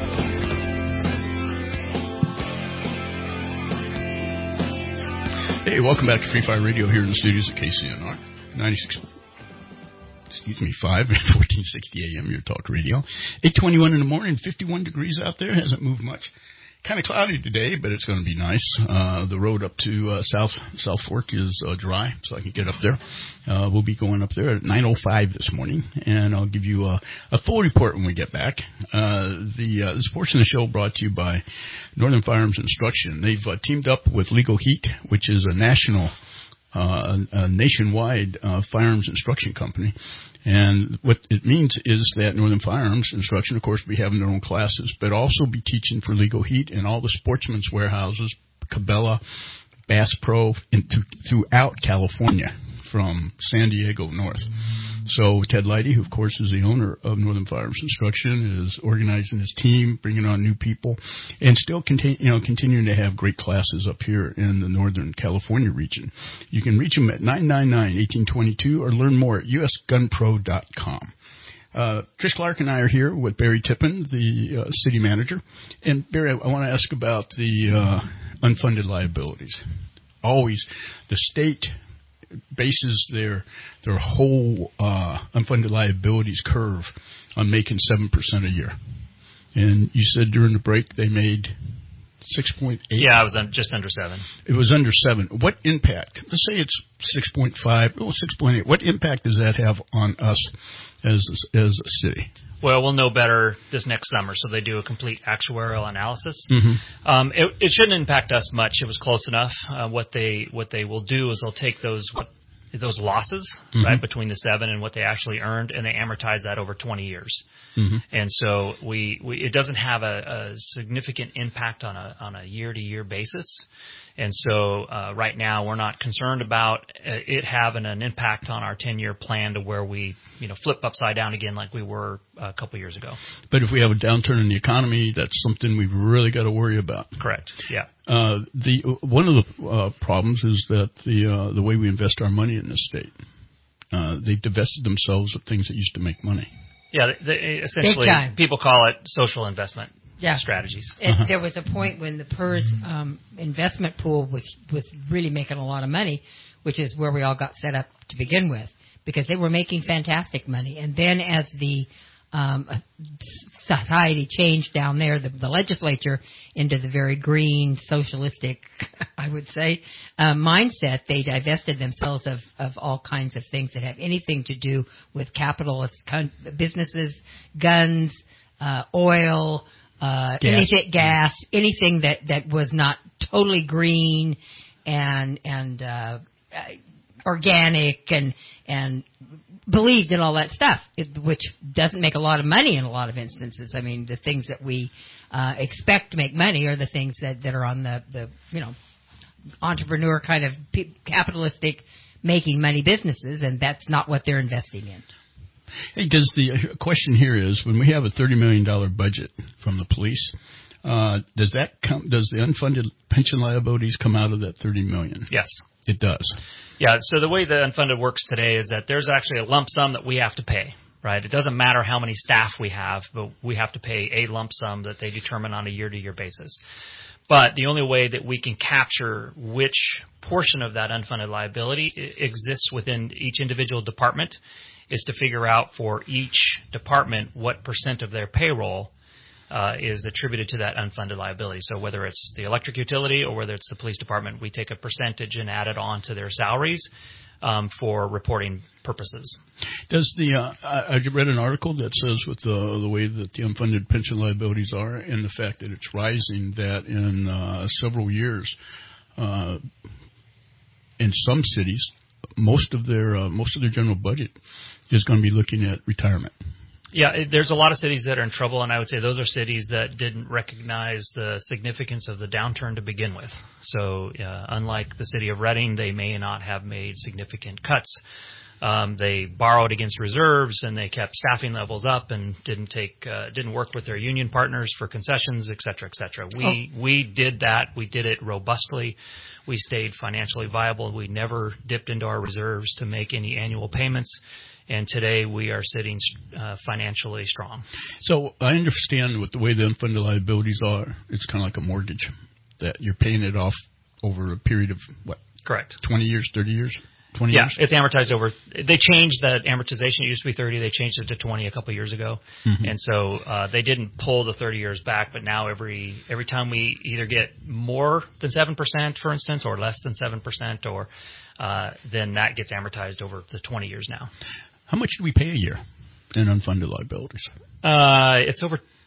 S2: Hey, welcome back to Free Fire Radio here in the studios at KCNR 5 and 1460 AM, your talk radio. 8:21 in the morning, 51 degrees out there, hasn't moved much. Kind of cloudy today, but it's going to be nice. The road up to South Fork is dry, so I can get up there. We'll be going up there at 9:05 this morning, and I'll give you a full report when we get back. This portion of the show brought to you by Northern Firearms Instruction. They've teamed up with Legal Heat, which is a nationwide firearms instruction company. And what it means is that Northern Firearms Instruction, of course, will be having their own classes, but also be teaching for Legal Heat and all the Sportsman's Warehouses, Cabela, Bass Pro, and throughout California, from San Diego north. So Ted Leidy, who of course is the owner of Northern Firearms Instruction, is organizing his team, bringing on new people, and still continuing to have great classes up here in the Northern California region. You can reach him at 999-1822 or learn more at usgunpro.com. Trish Clark and I are here with Barry Tippin, the city manager. And Barry, I want to ask about the unfunded liabilities. Always, the state bases their whole unfunded liabilities curve on making 7% a year. And you said during the break they made 6.8.
S12: Yeah, it was just under 7.
S2: It was under 7. What impact? Let's say it's 6.5, 6.8. What impact does that have on us as a city?
S12: Well, we'll know better this next summer, so they do a complete actuarial analysis.
S2: Mm-hmm.
S12: It shouldn't impact us much. It was close enough. What they will do is they'll take those losses, mm-hmm. right, between the 7 and what they actually earned, and they amortize that over 20 years.
S2: Mm-hmm.
S12: And so it doesn't have a significant impact on a year-to-year basis. And so right now we're not concerned about it having an impact on our 10-year plan to where we flip upside down again like we were a couple years ago.
S2: But if we have a downturn in the economy, that's something we've really got to worry about.
S12: Correct. Yeah.
S2: One of the problems is that the way we invest our money in this state, they've divested themselves of things that used to make money.
S12: Yeah, essentially, people call it social investment strategies.
S3: There was a point when the PERS investment pool was really making a lot of money, which is where we all got set up to begin with, because they were making fantastic money. And then as the society changed down there, the legislature, into the very green, socialistic, I would say, mindset, they divested themselves of all kinds of things that have anything to do with capitalist businesses, guns, oil, gas, anything that was not totally green and organic and believed in all that stuff, which doesn't make a lot of money in a lot of instances. I mean, the things that we expect to make money are the things that are on the entrepreneur kind of capitalistic making money businesses, and that's not what they're investing in.
S2: Hey, the question here is, when we have a $30 million budget from the police, does the unfunded pension liabilities come out of that $30 million?
S12: Yes.
S2: It does.
S12: Yeah, so the way the unfunded works today is that there's actually a lump sum that we have to pay, right? It doesn't matter how many staff we have, but we have to pay a lump sum that they determine on a year-to-year basis. But the only way that we can capture which portion of that unfunded liability exists within each individual department is to figure out for each department what percent of their payroll is attributed to that unfunded liability. So whether it's the electric utility or whether it's the police department, we take a percentage and add it on to their salaries for reporting purposes.
S2: Does I read an article that says with the way that the unfunded pension liabilities are and the fact that it's rising, that in several years, in some cities, most of their general budget is going to be looking at retirement.
S12: Yeah, there's a lot of cities that are in trouble, and I would say those are cities that didn't recognize the significance of the downturn to begin with. So unlike the city of Reading, they may not have made significant cuts. They borrowed against reserves, and they kept staffing levels up and didn't work with their union partners for concessions, et cetera, et cetera. We did that. We did it robustly. We stayed financially viable. We never dipped into our reserves to make any annual payments. And today we are sitting financially strong.
S2: So I understand with the way the unfunded liabilities are, it's kind of like a mortgage, that you're paying it off over a period of, what?
S12: Correct.
S2: 20 years, 30 years? 20 years?
S12: Yeah, it's amortized over. They changed that amortization. It used to be 30. They changed it to 20 a couple of years ago. Mm-hmm. And so they didn't pull the 30 years back, but now every time we either get more than 7%, for instance, or less than 7%, or then that gets amortized over the 20 years now.
S2: How much do we pay a year in unfunded liabilities?
S12: It's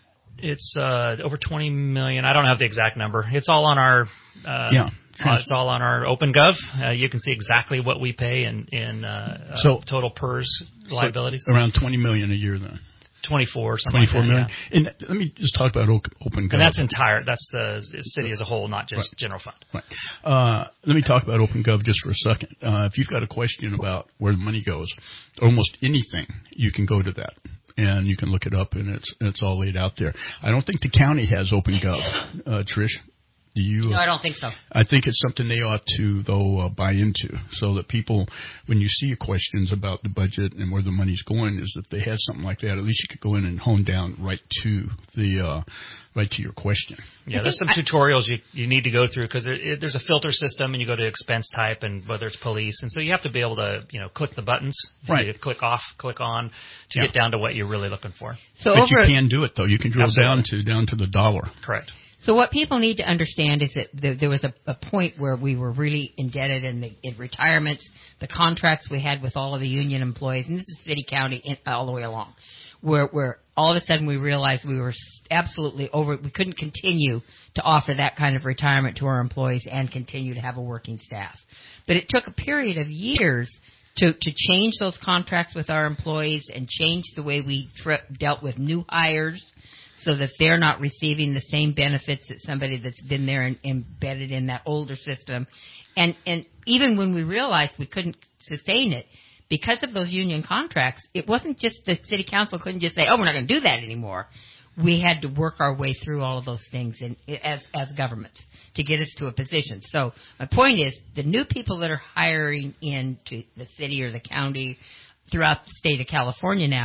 S12: over $20 million. I don't have the exact number. It's all on our it's all on our OpenGov. You can see exactly what we pay in total PERS liabilities.
S2: Around $20 million a year then.
S12: 24
S2: million.
S12: Yeah.
S2: And let me just talk about OpenGov.
S12: And that's the city as a whole, not just general fund.
S2: Right. Let me talk about OpenGov just for a second. If you've got a question about where the money goes, almost anything, you can go to that. And you can look it up, and it's all laid out there. I don't think the county has OpenGov, Trish. Do you?
S3: No, I don't think so.
S2: I think it's something they ought to, though, buy into, so that people, when you see questions about the budget and where the money's going, is if they had something like that, at least you could go in and hone down right to your question.
S12: Yeah, there's some tutorials you need to go through, because there's a filter system, and you go to expense type, and whether it's police, and so you have to be able to click the buttons,
S2: right?
S12: To click off, click on, to get down to what you're really looking for.
S2: But you can do it, though. You can drill down to the dollar.
S12: Correct.
S3: So what people need to understand is that there was a point where we were really indebted in retirements, the contracts we had with all of the union employees, and this is city, county, all the way along, where all of a sudden we realized we were absolutely over. We couldn't continue to offer that kind of retirement to our employees and continue to have a working staff. But it took a period of years to change those contracts with our employees and change the way we dealt with new hires, so that they're not receiving the same benefits that somebody that's been there and embedded in that older system. And even when we realized we couldn't sustain it, because of those union contracts, it wasn't just the city council couldn't just say, oh, we're not going to do that anymore. We had to work our way through all of those things as governments to get us to a position. So my point is, the new people that are hiring into the city or the county throughout the state of California now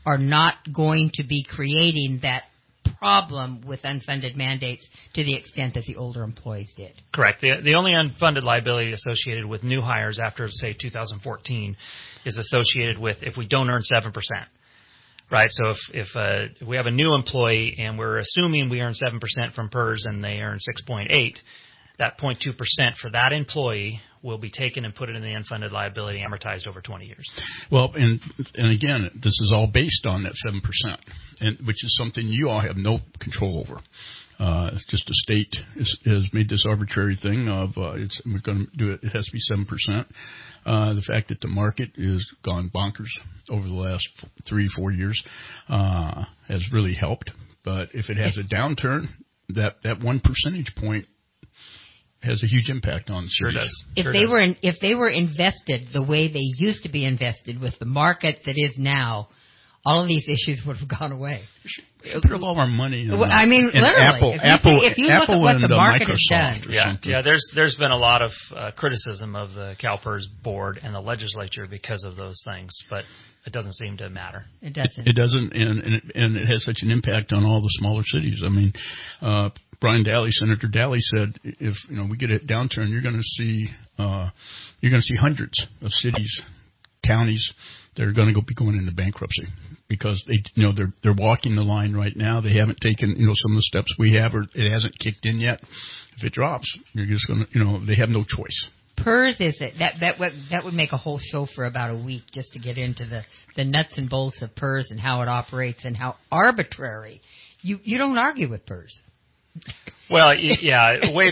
S3: are not going to be creating that problem with unfunded mandates to the extent that the older employees did.
S12: Correct. The only unfunded liability associated with new hires after, say, 2014 is associated with if we don't earn 7%. Right. So if we have a new employee and we're assuming we earn 7% from PERS and they earn 6.8%, that 0.2% for that employee will be taken and put it in the unfunded liability amortized over 20 years.
S2: Well, and again, this is all based on that 7%, and which is something you all have no control over. It's just the state has made this arbitrary thing of we're going to do it. It has to be 7%. The fact that the market has gone bonkers over the last 3-4 years has really helped. But if it has a downturn, that 1 percentage point has a huge impact on cities.
S12: Sure does.
S3: If they were invested the way they used to be invested with the market that is now, all of these issues would have gone away.
S2: We should put up all our money in
S3: I mean, literally.
S2: If
S3: you look at what the market has done.
S12: Yeah. There's been a lot of criticism of the CalPERS board and the legislature because of those things, but it doesn't seem to matter.
S3: It doesn't.
S2: It doesn't, and it has such an impact on all the smaller cities. I mean, Senator Daly said, if we get a downturn, you're going to see hundreds of cities, counties that are going to be going into bankruptcy because they're walking the line right now. They haven't taken some of the steps we have, or it hasn't kicked in yet. If it drops, you're just going to they have no choice.
S3: PERS is it that would make a whole show for about a week just to get into the nuts and bolts of PERS and how it operates and how arbitrary. You don't argue with PERS.
S12: Well, yeah.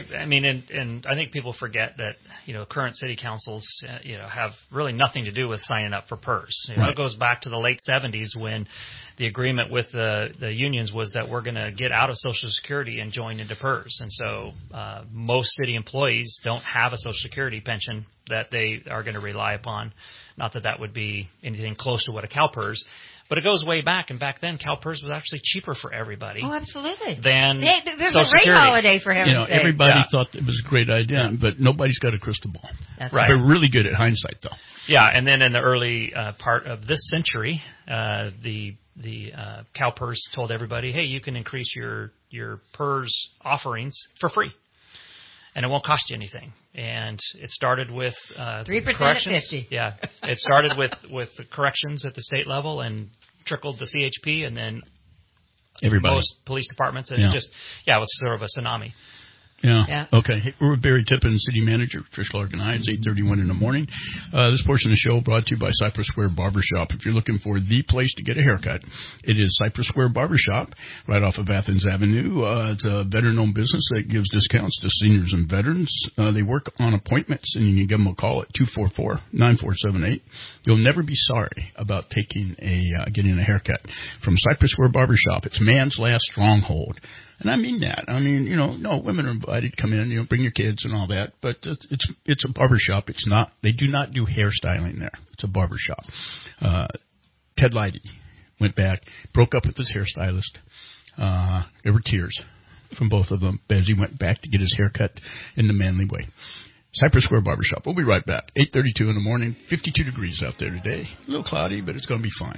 S12: And I think people forget that current city councils have really nothing to do with signing up for PERS.
S2: Right.
S12: It goes back to the late 70s when the agreement with the unions was that we're going to get out of Social Security and join into PERS. And so most city employees don't have a Social Security pension that they are going to rely upon. Not that would be anything close to what a CalPERS. But it goes way back, and back then CalPERS was actually cheaper for everybody.
S3: Oh, absolutely.
S12: Than
S3: there's
S12: Social
S3: a rate
S12: Security.
S3: holiday for heaven's sake.
S2: Everybody thought it was a great idea, but nobody's got a crystal ball.
S3: That's
S12: right.
S2: They're really good at hindsight, though.
S12: Yeah, and then in the early part of this century, the CalPERS told everybody, hey, you can increase your PERS offerings for free. And it won't cost you anything. And it started with
S3: 3%
S12: corrections.
S3: at 50.
S12: Yeah, it started with the corrections at the state level and trickled to CHP and then
S2: everybody.
S12: Most police departments. And it was sort of a tsunami.
S2: Yeah. Okay. Hey, we're with Barry Tippin, City Manager, Trish Lark and I. It's 8:31 in the morning. This portion of the show brought to you by Cypress Square Barbershop. If you're looking for the place to get a haircut, it is Cypress Square Barbershop, right off of Athens Avenue. It's a veteran-owned business that gives discounts to seniors and veterans. They work on appointments, and you can give them a call at 244-9478. You'll never be sorry about getting a haircut from Cypress Square Barbershop. It's man's last stronghold. And I mean that. I mean, no, women are invited to come in, bring your kids and all that. But it's a barbershop. It's not. They do not do hairstyling there. It's a barbershop. Ted Leidy went back, broke up with his hairstylist. There were tears from both of them as he went back to get his hair cut in the manly way. Cypress Square Barbershop. We'll be right back. 8:32 in the morning. 52 degrees out there today. A little cloudy, but it's going to be fine.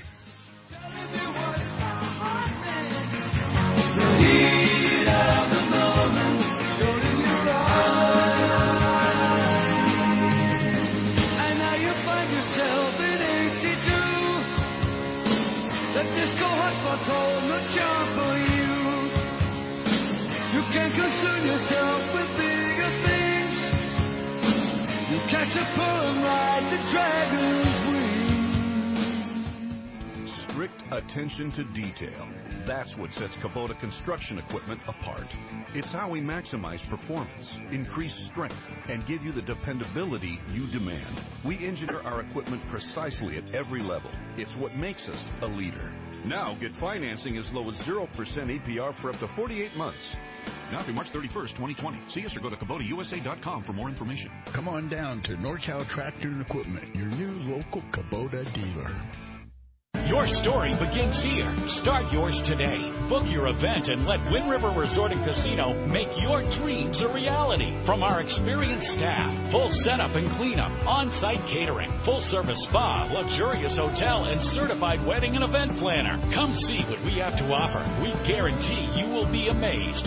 S8: Strict attention to detail. That's what sets Kubota Construction Equipment apart. It's how we maximize performance, increase strength, and give you the dependability you demand. We engineer our equipment precisely at every level. It's what makes us a leader. Now get financing as low as 0% APR for up to 48 months. Now through March 31st, 2020. See us or go to KubotaUSA.com for more information.
S2: Come on down to NorCal Tractor and Equipment, your new local Kubota dealer.
S9: Your story begins here. Start yours today. Book your event and let Wind River Resort and Casino make your dreams a reality. From our experienced staff, full setup and cleanup, on-site catering, full-service spa, luxurious hotel, and certified wedding and event planner. Come see what we have to offer. We guarantee you will be amazed.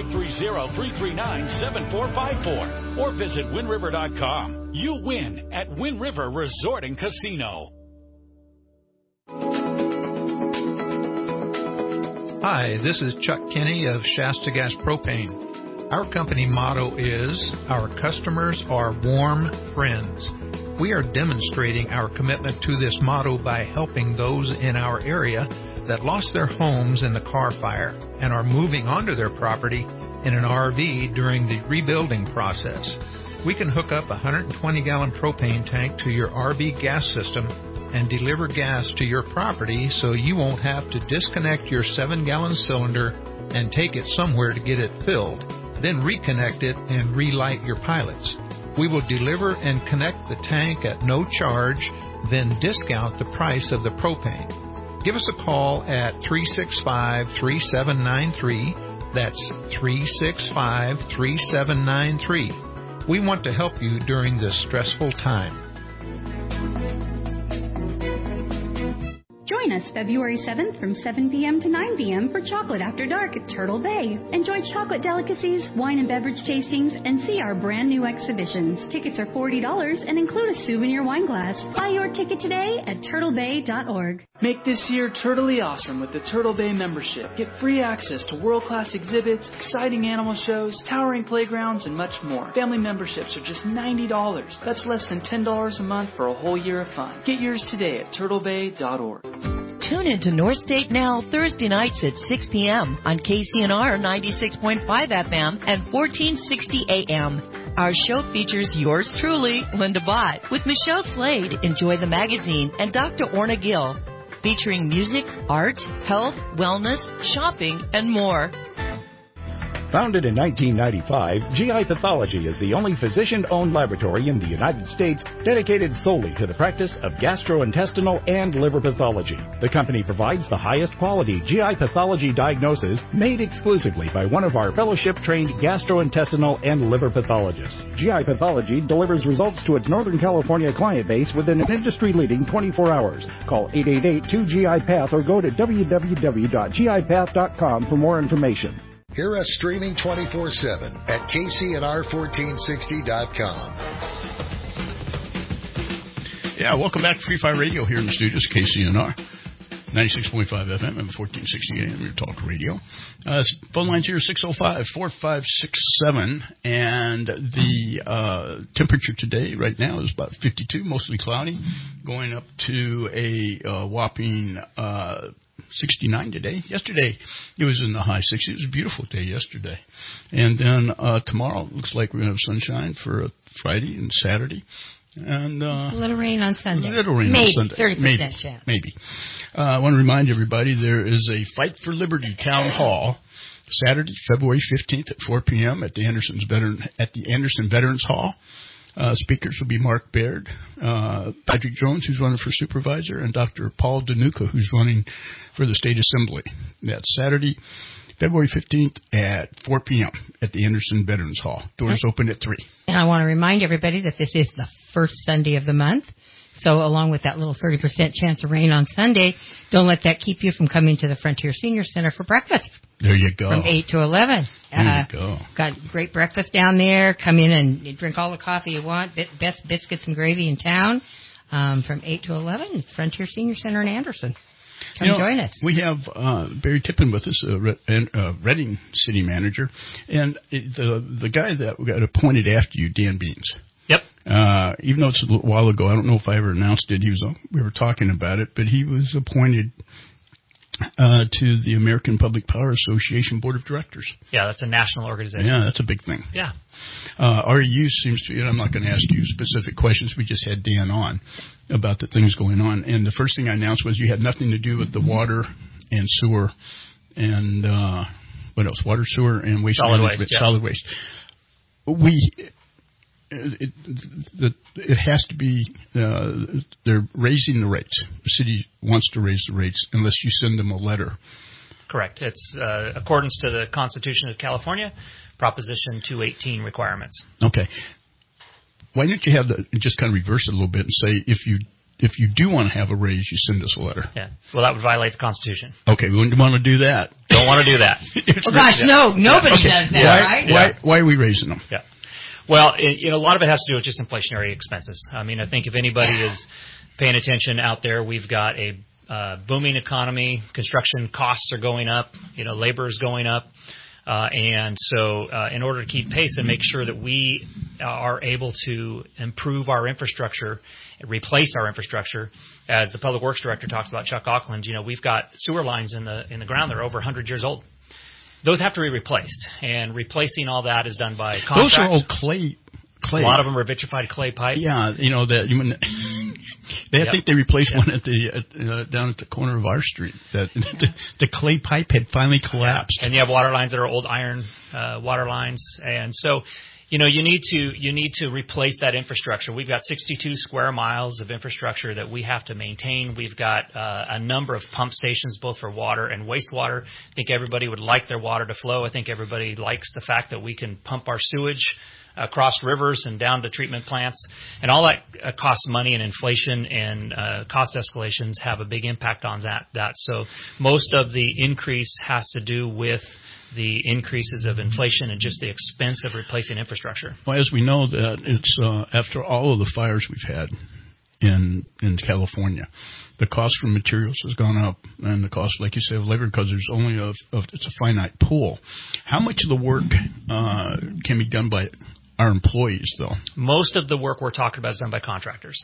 S9: 530-339-7454 or visit windriver.com. You win at Wind River Resort and Casino.
S10: Hi, this is Chuck Kinney of Shasta Gas Propane. Our company motto is, our customers are warm friends. We are demonstrating our commitment to this motto by helping those in our area that lost their homes in the Carr Fire and are moving onto their property in an RV during the rebuilding process. We can hook up a 120-gallon propane tank to your RV gas system and deliver gas to your property so you won't have to disconnect your 7-gallon cylinder and take it somewhere to get it filled, then reconnect it and relight your pilots. We will deliver and connect the tank at no charge, then discount the price of the propane. Give us a call at 365-3793. That's 365-3793. We want to help you during this stressful time.
S22: Join us February 7th from 7 p.m. to 9 p.m. for Chocolate After Dark at Turtle Bay. Enjoy chocolate delicacies, wine and beverage tastings, and see our brand new exhibitions. Tickets are $40 and include a souvenir wine glass. Buy your ticket today at turtlebay.org.
S23: Make this year turtly awesome with the Turtle Bay membership. Get free access to world-class exhibits, exciting animal shows, towering playgrounds, and much more. Family memberships are just $90. That's less than $10 a month for a whole year of fun. Get yours today at turtlebay.org.
S6: Tune into North State Now Thursday nights at 6 p.m. on KCNR 96.5 FM and 1460 AM. Our show features yours truly, Linda Bott, with Michelle Slade, Enjoy the Magazine, and Dr. Orna Gill, featuring music, art, health, wellness, shopping, and more.
S18: Founded in 1995, GI Pathology is the only physician-owned laboratory in the United States dedicated solely to the practice of gastrointestinal and liver pathology. The company provides the highest quality GI pathology diagnosis made exclusively by one of our fellowship-trained gastrointestinal and liver pathologists. GI Pathology delivers results to its Northern California client base within an industry-leading 24 hours. Call 888-2GI-PATH or go to www.gipath.com for more information.
S1: Hear us streaming 24/7 at KCNR1460.com.
S2: Yeah, welcome back to Free Fire Radio here in the studios, KCNR. 96.5 FM and 1460 AM, your talk radio. Phone lines here 605-4567, and the temperature today right now is about 52, mostly cloudy, going up to a whopping 69 today. Yesterday, it was in the high 60s. It was a beautiful day yesterday. And then tomorrow, looks like we're going to have sunshine for Friday and Saturday. And
S3: a little rain on Sunday.
S2: On Sunday.
S3: 30% chance.
S2: Maybe. I want to remind everybody there is a Fight for Liberty Town Hall Saturday, February 15th at 4 p.m. at the Anderson Veterans Hall. Speakers will be Mark Baird, Patrick Jones, who's running for supervisor, and Dr. Paul Danuka, who's running for the State Assembly. That's Saturday, February 15th at 4 p.m. at the Anderson Veterans Hall. Doors open at 3.
S3: And I want to remind everybody that this is the first Sunday of the month. So along with that little 30% chance of rain on Sunday, don't let that keep you from coming to the Frontier Senior Center for breakfast.
S2: There you go.
S3: From 8 to 11.
S2: There you go.
S3: Got great breakfast down there. Come in and drink all the coffee you want. Best biscuits and gravy in town. From 8 to 11, Frontier Senior Center in Anderson. Come join us.
S2: We have Barry Tippin with us, Redding City Manager, and the guy that got appointed after you, Dan Beans.
S12: Yep.
S2: Even though it's a little while ago, I don't know if I ever announced it. We were talking about it, but he was appointed to the American Public Power Association Board of Directors.
S12: Yeah, that's a national organization.
S2: Yeah, that's a big thing.
S12: Yeah.
S2: REU seems to be, and I'm not going to ask you specific questions. We just had Dan on about the things going on. And the first thing I announced was you had nothing to do with the water and sewer and what else? Water, sewer, and waste.
S12: Solid waste. Yeah.
S2: Solid waste. it has to be. They're raising the rates. The city wants to raise the rates unless you send them a letter.
S12: Correct. It's accordance to the Constitution of California, Proposition 218 requirements.
S2: Okay. Why don't you have just kind of reverse it a little bit and say if you do want to have a raise, you send us a letter.
S12: Yeah. Well, that would violate the Constitution.
S2: Okay. We wouldn't want to do that.
S12: Don't want to do that.
S3: Oh gosh, no. Nobody does that, right?
S2: Why are we raising them?
S12: Yeah. Well, a lot of it has to do with just inflationary expenses. I mean, I think if anybody is paying attention out there, we've got a booming economy. Construction costs are going up. Labor is going up. And so in order to keep pace and make sure that we are able to improve our infrastructure, replace our infrastructure, as the Public Works Director talks about, Chuck Auckland, we've got sewer lines in the ground that are over 100 years old. Those have to be replaced, and replacing all that is done by contract.
S2: Those are old clay.
S12: A lot of them are vitrified clay pipe.
S2: Yeah, I think they replaced one at down at the corner of our street. The clay pipe had finally collapsed.
S12: And you have water lines that are old iron water lines, and so you need to replace that infrastructure. We've got 62 square miles of infrastructure that we have to maintain. We've got a number of pump stations, both for water and wastewater. I think everybody would like their water to flow. I think everybody likes the fact that we can pump our sewage across rivers and down to treatment plants, and all that costs money, and inflation and cost escalations have a big impact on that. So most of the increase has to do with the increases of inflation and just the expense of replacing infrastructure.
S2: Well, as we know that it's after all of the fires we've had in California, the cost for materials has gone up, and the cost, like you say, of labor, because there's only it's a finite pool. How much of the work can be done by our employees, though?
S12: Most of the work we're talking about is done by contractors.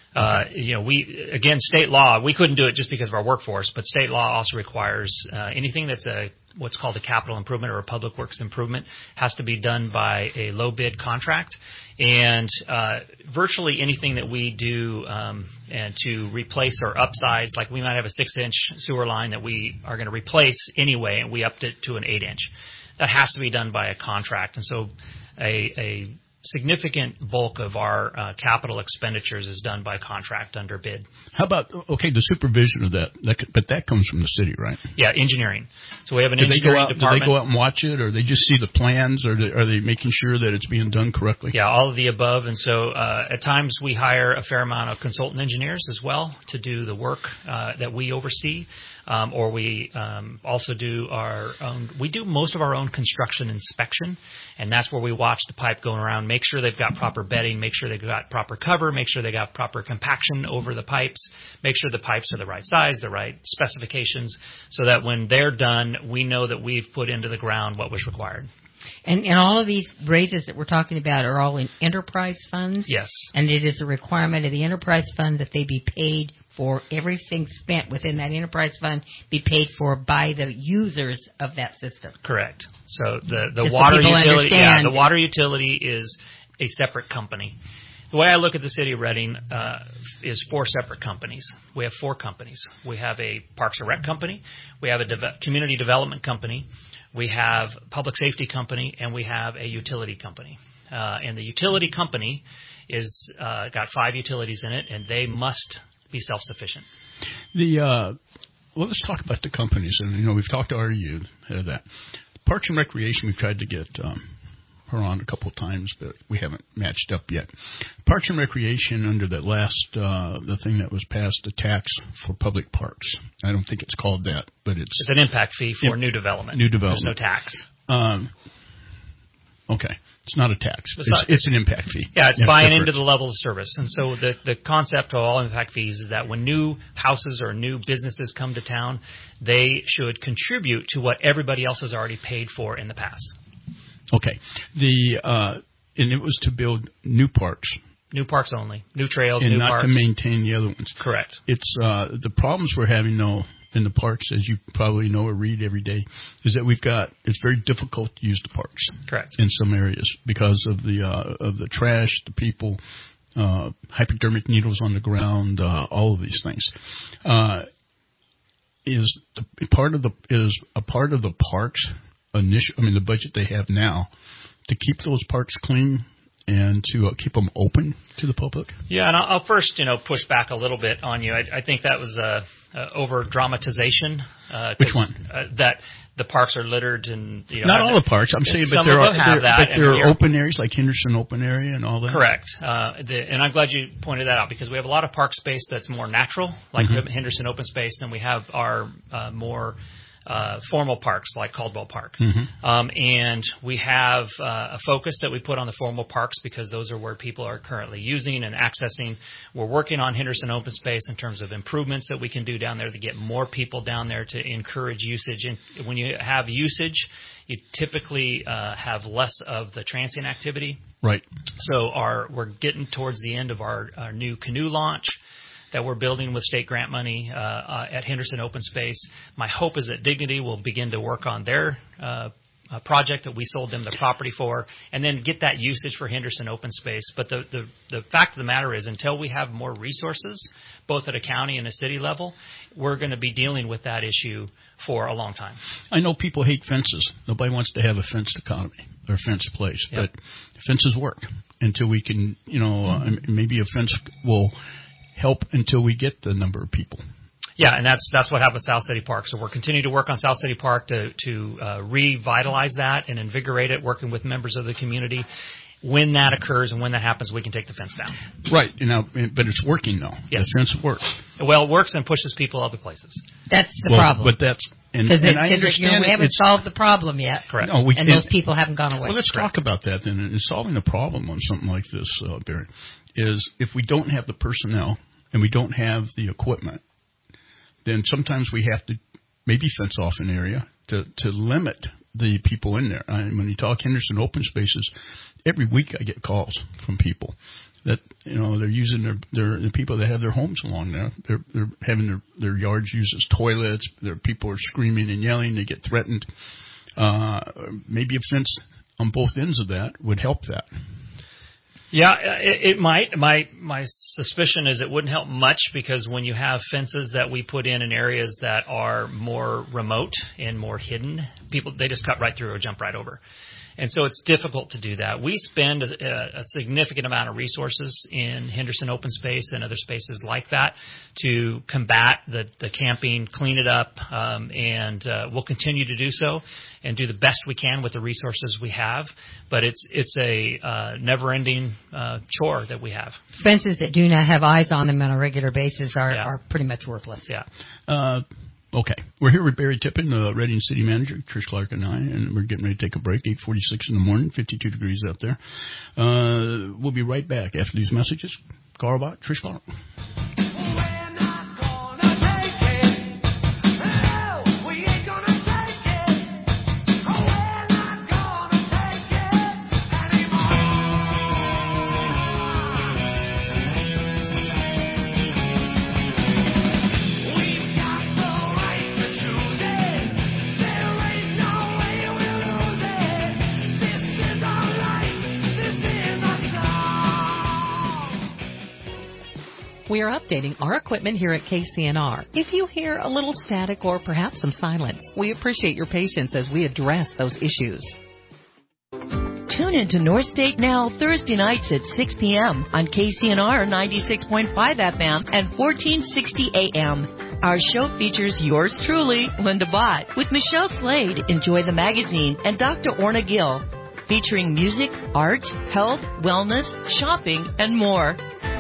S12: State law, we couldn't do it just because of our workforce, but state law also requires anything that's what's called a capital improvement or a public works improvement has to be done by a low bid contract. And virtually anything that we do and to replace or upsize, like we might have a 6-inch sewer line that we are going to replace anyway, and we upped it to an 8-inch. That has to be done by a contract. And so a significant bulk of our capital expenditures is done by contract under bid.
S2: How about, the supervision of that? But that comes from the city, right?
S12: Yeah, engineering. So we have an engineering department.
S2: Do they go out and watch it, or they just see the plans, or are they making sure that it's being done correctly?
S12: Yeah, all of the above. And so at times we hire a fair amount of consultant engineers as well to do the work that we oversee. Or we also do we do most of our own construction inspection, and that's where we watch the pipe going around, make sure they've got proper bedding, make sure they've got proper cover, make sure they got proper compaction over the pipes, make sure the pipes are the right size, the right specifications, so that when they're done, we know that we've put into the ground what was required.
S3: And all of these raises that we're talking about are all in enterprise funds?
S12: Yes.
S3: And it is a requirement of the enterprise fund that they be paid for everything spent within that enterprise fund be paid for by the users of that system.
S12: Correct. So the water utility, the water utility is a separate company. The way I look at the city of Redding is 4 separate companies. We have 4 companies. We have a Parks and Rec company. We have a community development company. We have a public safety company, and we have a utility company. And the utility company is got 5 utilities in it, and they must be self-sufficient.
S2: Let's talk about the companies. And we've talked to RU that Parks and Recreation. We've tried to get her on a couple of times, but we haven't matched up yet. Parks and Recreation, under that last the thing that was passed, the tax for public parks. I don't think it's called that, but it's
S12: an impact fee for new development.
S2: New development.
S12: There's no tax.
S2: Okay. It's not a tax. It's an impact fee.
S12: Yeah, it's buying into the level of service. And so the concept of all impact fees is that when new houses or new businesses come to town, they should contribute to what everybody else has already paid for in the past.
S2: Okay. And it was to build new parks.
S12: New parks only. New trails,
S2: and
S12: new
S2: parks. And not to maintain the other ones.
S12: Correct.
S2: It's the problems we're having, though, in the parks, as you probably know or read every day, is that it's very difficult to use the parks.
S12: Correct.
S2: In some areas because of the trash, the people, hypodermic needles on the ground, all of these things. Is a part of the parks the budget they have now to keep those parks clean and to keep them open to the public?
S12: Yeah, and I'll first, push back a little bit on you. I think that was over dramatization.
S2: Which one?
S12: That the parks are littered and
S2: not all the parks. I'm saying, but there are open areas like Henderson Open Area and all that.
S12: Correct. And I'm glad you pointed that out because we have a lot of park space that's more natural, like Henderson Open Space, and we have our more formal parks like Caldwell Park. And we have a focus that we put on the formal parks because those are where people are currently using and accessing. We're working on Henderson Open Space in terms of improvements that we can do down there to get more people down there to encourage usage. And when you have usage, you typically have less of the transient activity.
S2: Right.
S12: So we're getting towards the end of our new canoe launch that we're building with state grant money at Henderson Open Space. My hope is that Dignity will begin to work on their project that we sold them the property for, and then get that usage for Henderson Open Space. But the fact of the matter is, until we have more resources, both at a county and a city level, we're going to be dealing with that issue for a long time.
S2: I know people hate fences. Nobody wants to have a fenced economy or fenced place, but fences work until we can, maybe a fence will help until we get the number of people.
S12: Yeah, and that's what happened with South City Park. So we're continuing to work on South City Park to revitalize that and invigorate it, working with members of the community. When that occurs and when that happens, we can take the fence down.
S2: Right, but it's working though.
S12: Yes.
S2: The fence works.
S12: Well, it works and pushes people other places.
S3: That's the problem.
S2: But that's and I understand
S3: we haven't solved the problem yet.
S12: Correct.
S2: No,
S3: those people haven't gone away.
S2: Well, let's talk about that then. And solving the problem on something like this, Barry, is if we don't have the personnel and we don't have the equipment, then sometimes we have to maybe fence off an area to limit the people in there. When you talk Henderson Open Spaces, every week I get calls from people that they're using the people that have their homes along there. They're having their yards used as toilets. Their people are screaming and yelling. They get threatened. Maybe a fence on both ends of that would help that.
S12: Yeah, it might. My suspicion is it wouldn't help much because when you have fences that we put in areas that are more remote and more hidden, they just cut right through or jump right over. And so it's difficult to do that. We spend a significant amount of resources in Henderson Open Space and other spaces like that to combat the camping, clean it up, and we'll continue to do so and do the best we can with the resources we have. But it's a never-ending chore that we have.
S3: Fences that do not have eyes on them on a regular basis are pretty much worthless.
S12: Yeah.
S2: Okay. We're here with Barry Tippin, the Redding City Manager, Trish Clark and I, and we're getting ready to take a break, 8:46 in the morning, 52 degrees out there. We'll be right back after these messages. Carl Bach, Trish Clark.
S7: We are updating our equipment here at KCNR. If you hear a little static or perhaps some silence, we appreciate your patience as we address those issues.
S6: Tune in to North State Now Thursday nights at 6 p.m. on KCNR 96.5 FM and 1460 AM. Our show features yours truly, Linda Bott, with Michelle Slade, Enjoy the Magazine, and Dr. Orna Gill, featuring music, art, health, wellness, shopping, and more.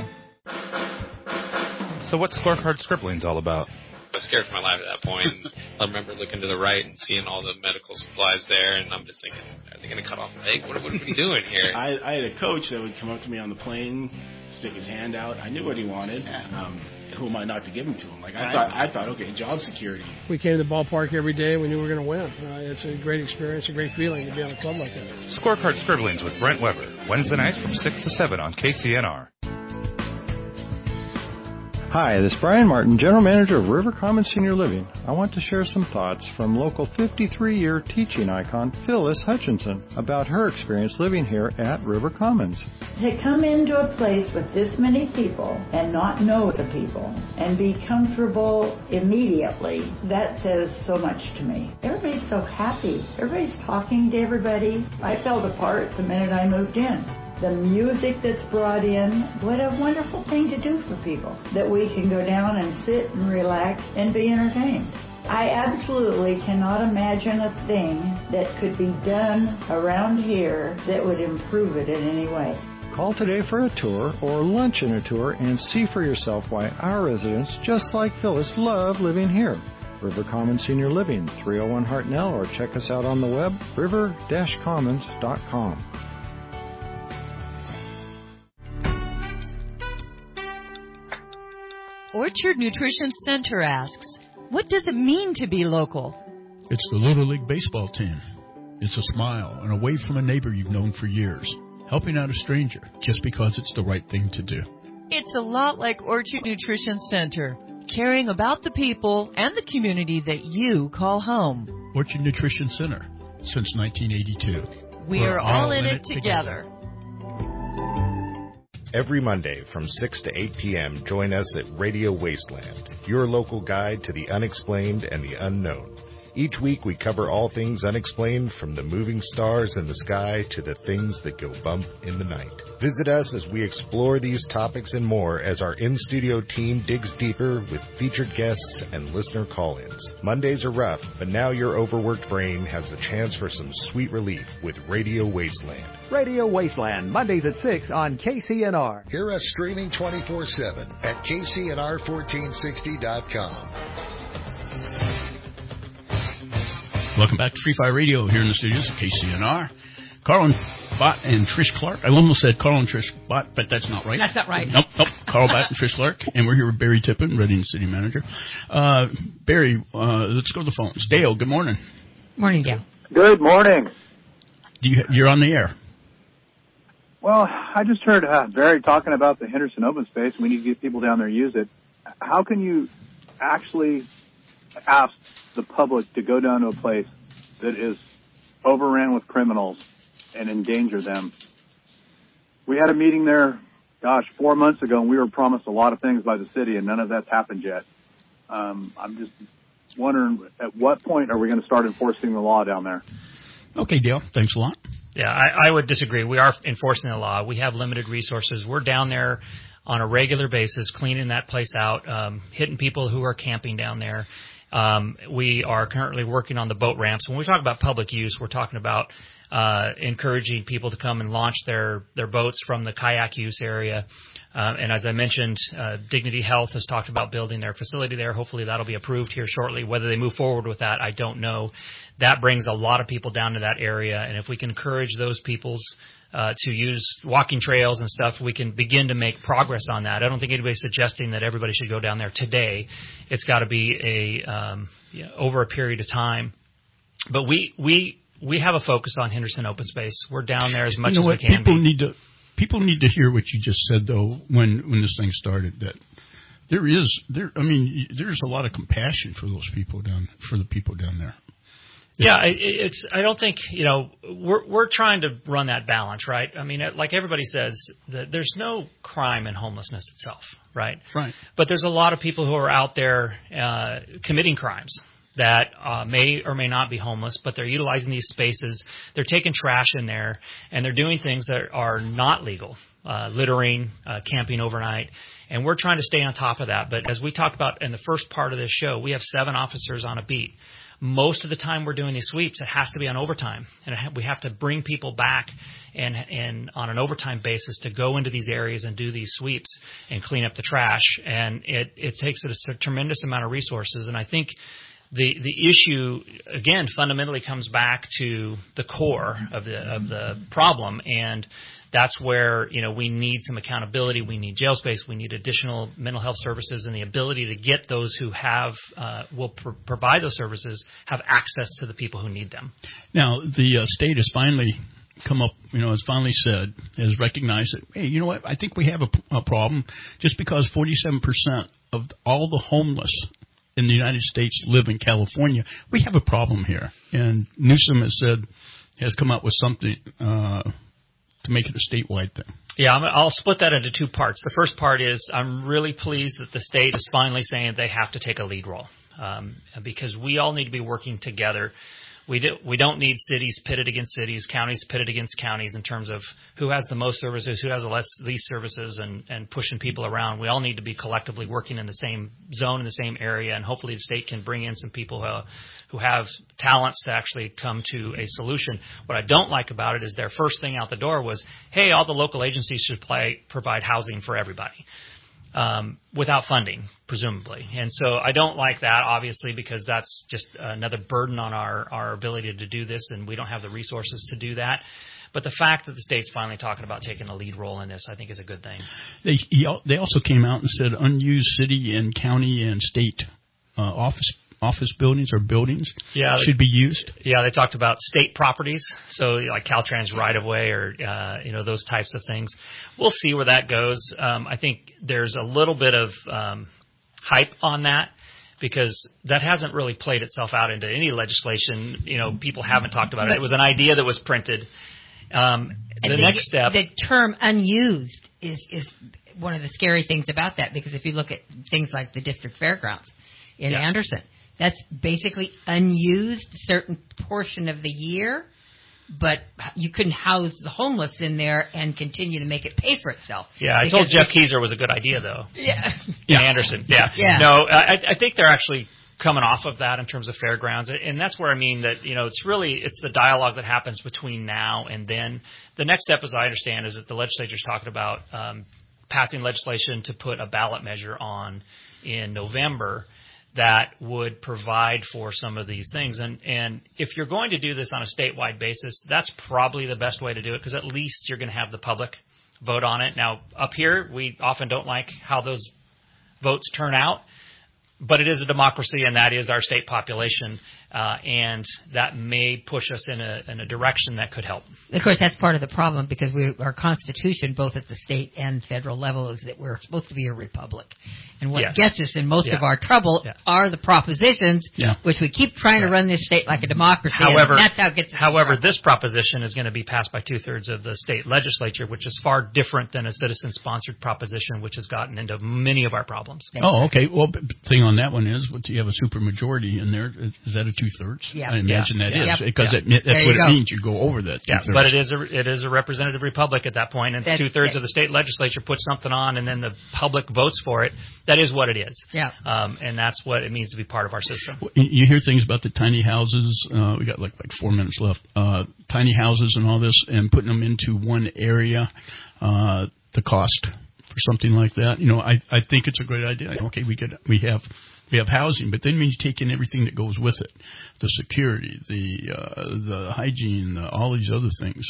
S11: So what's Scorecard Scribblings all about?
S13: I was scared for my life at that point. I remember looking to the right and seeing all the medical supplies there, and I'm just thinking, are they going to cut off a leg? What are we doing here?
S14: I had a coach that would come up to me on the plane, stick his hand out. I knew what he wanted. Who am I not to give him to him? I thought, okay, job security.
S15: We came to the ballpark every day. We knew we were going to win. It's a great experience, a great feeling to be on a club like that.
S11: Scorecard Scribblings with Brent Weber, Wednesday nights from 6 to 7 on KCNR.
S20: Hi, this is Brian Martin, General Manager of River Commons Senior Living. I want to share some thoughts from local 53-year teaching icon Phyllis Hutchinson about her experience living here at River Commons.
S24: To come into a place with this many people and not know the people and be comfortable immediately, that says so much to me. Everybody's so happy. Everybody's talking to everybody. I felt a part the minute I moved in. the music that's brought in. What a wonderful thing to do for people, that we can go down and sit and relax and be entertained. I absolutely cannot imagine a thing that could be done around here that would improve it in any way.
S20: Call today for a tour or lunch in a tour and see for yourself why our residents, just like Phyllis, love living here. River Commons Senior Living, 301 Hartnell, or check us out on the web, river-commons.com.
S6: Orchard Nutrition Center asks, what does it mean to be local?
S2: It's the Little League baseball team. It's a smile and a wave from a neighbor you've known for years. Helping out a stranger just because it's the right thing to do.
S6: It's a lot like Orchard Nutrition Center, caring about the people and the community that you call home.
S2: Orchard Nutrition Center, since 1982.
S6: We're all in it together.
S4: Every Monday from 6 to 8 p.m., join us at Radio Wasteland, your local guide to the unexplained and the unknown. Each week we cover all things unexplained, from the moving stars in the sky to the things that go bump in the night. Visit us as we explore these topics and more as our in-studio team digs deeper with featured guests and listener call-ins. Mondays are rough, but now your overworked brain has a chance for some sweet relief with Radio Wasteland.
S5: Radio Wasteland, Mondays at 6 on KCNR.
S1: Hear us streaming 24/7 at KCNR1460.com.
S2: Welcome back to Free Fire Radio here in the studios of KCNR. Carl Bott and Trish Clark. I almost said Carl and Trish Bott, but that's not right.
S3: That's not right.
S2: Nope. Carl Bott and Trish Clark. And we're here with Barry Tippin, Reading City Manager. Barry, let's go to the phones. Dale, good morning.
S3: Morning, Dale.
S16: Good morning.
S2: You're on the air.
S16: Well, I just heard Barry talking about the Henderson Open Space. We need to get people down there to use it. How can you actually ask the public to go down to a place that is overran with criminals and endanger them? We had a meeting there, 4 months ago, and we were promised a lot of things by the city, and none of that's happened yet. I'm just wondering, at what point are we going to start enforcing the law down there?
S2: Okay, Dale, thanks a lot.
S12: Yeah, I would disagree. We are enforcing the law. We have limited resources. We're down there on a regular basis, cleaning that place out, hitting people who are camping down there. We are currently working on the boat ramps. When we talk about public use, we're talking about encouraging people to come and launch their boats from the kayak use area. And as I mentioned, Dignity Health has talked about building their facility there. Hopefully that'll be approved here shortly. Whether they move forward with that, I don't know. That brings a lot of people down to that area. And if we can encourage those peoples to use walking trails and stuff, we can begin to make progress on that. I don't think anybody's suggesting that everybody should go down there today. It's got to be over a period of time. But we have a focus on Henderson Open Space. We're down there as much as we can be.
S2: People need to hear what you just said, though, when this thing started, that there's a lot of compassion for those people for the people down there.
S12: Yeah, I don't think, we're trying to run that balance, right? I mean, like everybody says, that there's no crime in homelessness itself, right?
S2: Right.
S12: But there's a lot of people who are out there committing crimes that may or may not be homeless, but they're utilizing these spaces. They're taking trash in there, and they're doing things that are not legal, littering, camping overnight. And we're trying to stay on top of that. But as we talked about in the first part of this show, we have 7 officers on a beat. Most of the time we're doing these sweeps, it has to be on overtime. And we have to bring people back and on an overtime basis to go into these areas and do these sweeps and clean up the trash. And it takes a tremendous amount of resources. And I think the issue, again, fundamentally comes back to the core of the problem. And that's where, we need some accountability. We need jail space. We need additional mental health services, and the ability to get those who will provide those services have access to the people who need them.
S2: Now, the state has finally come up, has finally said, has recognized that, hey, you know what, I think we have a problem. Just because 47% of all the homeless in the United States live in California, we have a problem here. And Newsom has come up with something to make it a statewide thing.
S12: Yeah, I'll split that into 2 parts. The first part is I'm really pleased that the state is finally saying they have to take a lead role, because we all need to be working together. We don't need cities pitted against cities, counties pitted against counties in terms of who has the most services, who has the least services, and pushing people around. We all need to be collectively working in the same zone, in the same area, and hopefully the state can bring in some people who have talents to actually come to a solution. What I don't like about it is their first thing out the door was, hey, all the local agencies should provide housing for everybody. Without funding, presumably. And so I don't like that, obviously, because that's just another burden on our ability to do this, and we don't have the resources to do that. But the fact that the state's finally talking about taking a lead role in this, I think, is a good thing.
S2: They also came out and said unused city and county and state office buildings or buildings should be used.
S12: Yeah, they talked about state properties, so like Caltrans right-of-way or those types of things. We'll see where that goes. I think there's a little bit of hype on that because that hasn't really played itself out into any legislation. People haven't talked about it. It was an idea that was printed. Next step.
S3: The term unused is one of the scary things about that, because if you look at things like the district fairgrounds in Anderson, that's basically unused certain portion of the year, but you couldn't house the homeless in there and continue to make it pay for itself.
S12: Yeah, I told Jeff Keyser was a good idea, though. In Anderson. Yeah. No, I think they're actually coming off of that in terms of fairgrounds, and that's where I mean that it's the dialogue that happens between now and then. The next step, as I understand, is that the legislature's talking about passing legislation to put a ballot measure on in November that would provide for some of these things. And if you're going to do this on a statewide basis, that's probably the best way to do it, because at least you're going to have the public vote on it. Now, up here, we often don't like how those votes turn out, but it is a democracy, and that is our state population, and that may push us in a direction that could help.
S3: Of course, that's part of the problem, because our Constitution, both at the state and federal level, is that we're supposed to be a republic. And what gets us in most of our trouble are the propositions, which we keep trying to run this state like a democracy.
S12: However,
S3: and that's how it gets us
S12: this proposition is going to be passed by 2/3 of the state legislature, which is far different than a citizen-sponsored proposition, which has gotten into many of our problems.
S2: Oh, okay. Well, the thing on that one is, you have a supermajority in there. Is that a 2/3?
S3: Yeah.
S2: I imagine that is, because that's what it means. You go over that.
S12: Yeah, but it is a representative republic at that point, and 2/3 of the state legislature puts something on, and then the public votes for it. That is what it is.
S3: Yeah.
S12: And that's what it means to be part of our system.
S2: You hear things about the tiny houses. We got like 4 minutes left. Tiny houses and all this, and putting them into one area. The cost for something like that. I think it's a great idea. Okay, we have housing, but then when you take in everything that goes with it, the security, the hygiene, all these other things,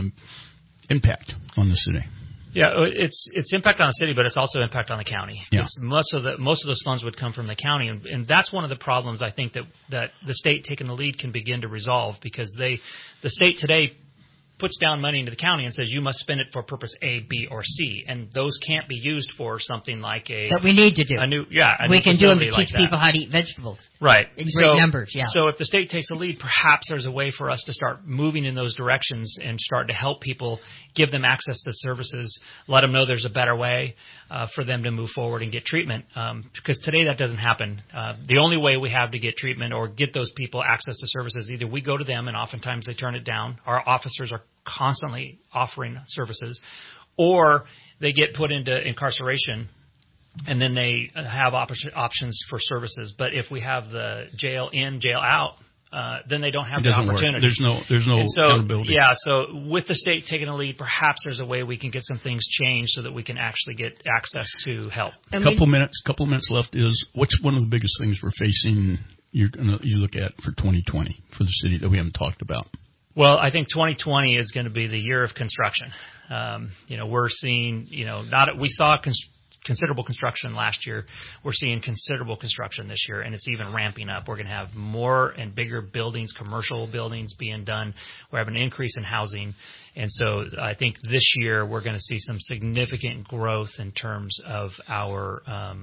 S2: impact on the city.
S12: Yeah, it's impact on the city, but it's also impact on the county.
S2: Yeah.
S12: Most of those funds would come from the county, and that's one of the problems I think that the state taking the lead can begin to resolve, because the state today puts down money into the county and says you must spend it for purpose A, B, or C, and those can't be used for something like
S3: that we need to do. We can do them to teach people how to eat vegetables.
S12: Right.
S3: In great numbers,
S12: So if the state takes a lead, perhaps there's a way for us to start moving in those directions and start to help people, give them access to services, let them know there's a better way for them to move forward and get treatment. Because today that doesn't happen. The only way we have to get treatment or get those people access to services, either we go to them and oftentimes they turn it down. Our officers are constantly offering services, or they get put into incarceration and then they have options for services. But if we have the jail in, jail out, then they don't have the opportunity.
S2: Work. There's no accountability.
S12: Yeah, so with the state taking a lead, perhaps there's a way we can get some things changed so that we can actually get access to help.
S2: Couple minutes left is, what's one of the biggest things we're facing you look at for 2020 for the city that we haven't talked about?
S12: Well, I think 2020 is going to be the year of construction. We're seeing, we saw considerable construction last year. We're seeing considerable construction this year, and it's even ramping up. We're going to have more and bigger buildings, commercial buildings being done. We're having an increase in housing. And so I think this year we're going to see some significant growth in terms of our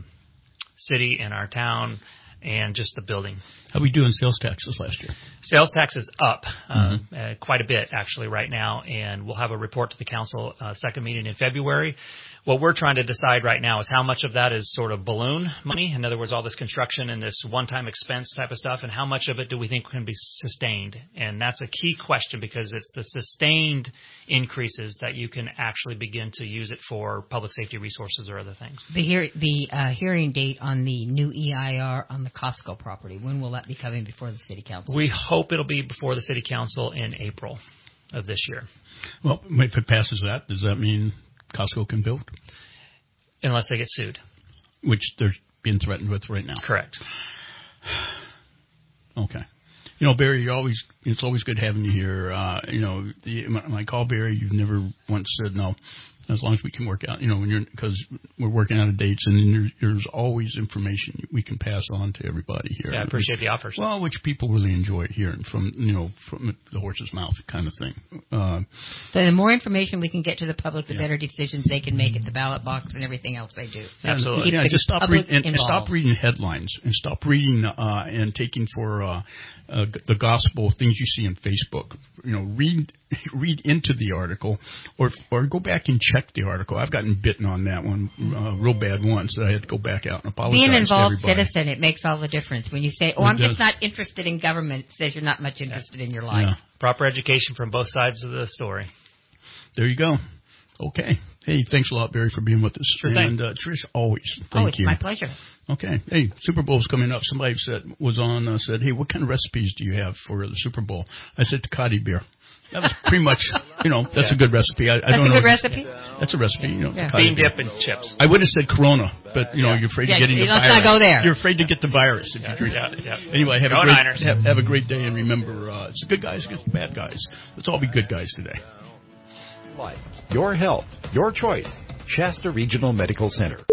S12: city and our town and just the building.
S2: How are we doing sales taxes last year?
S12: Sales tax is up quite a bit, actually, right now, and we'll have a report to the council, second meeting in February. what we're trying to decide right now is how much of that is sort of balloon money, in other words, all this construction and this one-time expense type of stuff, and how much of it do we think can be sustained? And that's a key question, because it's the sustained increases that you can actually begin to use it for public safety resources or other things.
S3: The hearing date on the new EIR on the Costco property, when will that be coming before the City Council?
S12: We hope it'll be before the City Council in April of this year.
S2: Well, if it passes that, does that mean Costco can build?
S12: Unless they get sued.
S2: Which they're being threatened with right now.
S12: Correct.
S2: Okay. Barry, it's always good having you here. When I call Barry, you've never once said no. As long as we can work out, because we're working out of dates, and then there's always information we can pass on to everybody here.
S12: Yeah, I appreciate the offers.
S2: Well, which people really enjoy hearing from the horse's mouth kind of thing.
S3: So the more information we can get to the public, the better decisions they can make at the ballot box and everything else they do.
S2: Absolutely. Just stop reading headlines, and stop reading and taking for the gospel things you see on Facebook. Read into the article, or go back and check the article. I've gotten bitten on that one real bad once. I had to go back out and apologize.
S3: Being an involved
S2: to everybody.
S3: citizen, it makes all the difference. When you say, I'm just not interested in government, it says you're not much interested in your life.
S2: Yeah.
S12: Proper education from both sides of the story.
S2: There you go. Okay. Hey, thanks a lot, Barry, for being with us.
S12: Sure thing.
S2: And Trish, always. Thank you.
S3: My pleasure.
S2: Okay. Hey, Super Bowl's coming up. Somebody said, hey, what kind of recipes do you have for the Super Bowl? I said Tecate beer. That was pretty much, that's a good recipe.
S3: That's a good recipe?
S2: That's a recipe,
S12: Bean dip and chips.
S2: I would have said Corona, but, you're afraid of getting the virus.
S3: Let's not go there.
S2: You're afraid to get the virus if you drink it.
S12: Yeah.
S2: Anyway, have a great day, and remember, it's the good guys against the bad guys. Let's all be good guys today.
S18: Your health, your choice. Shasta Regional Medical Center.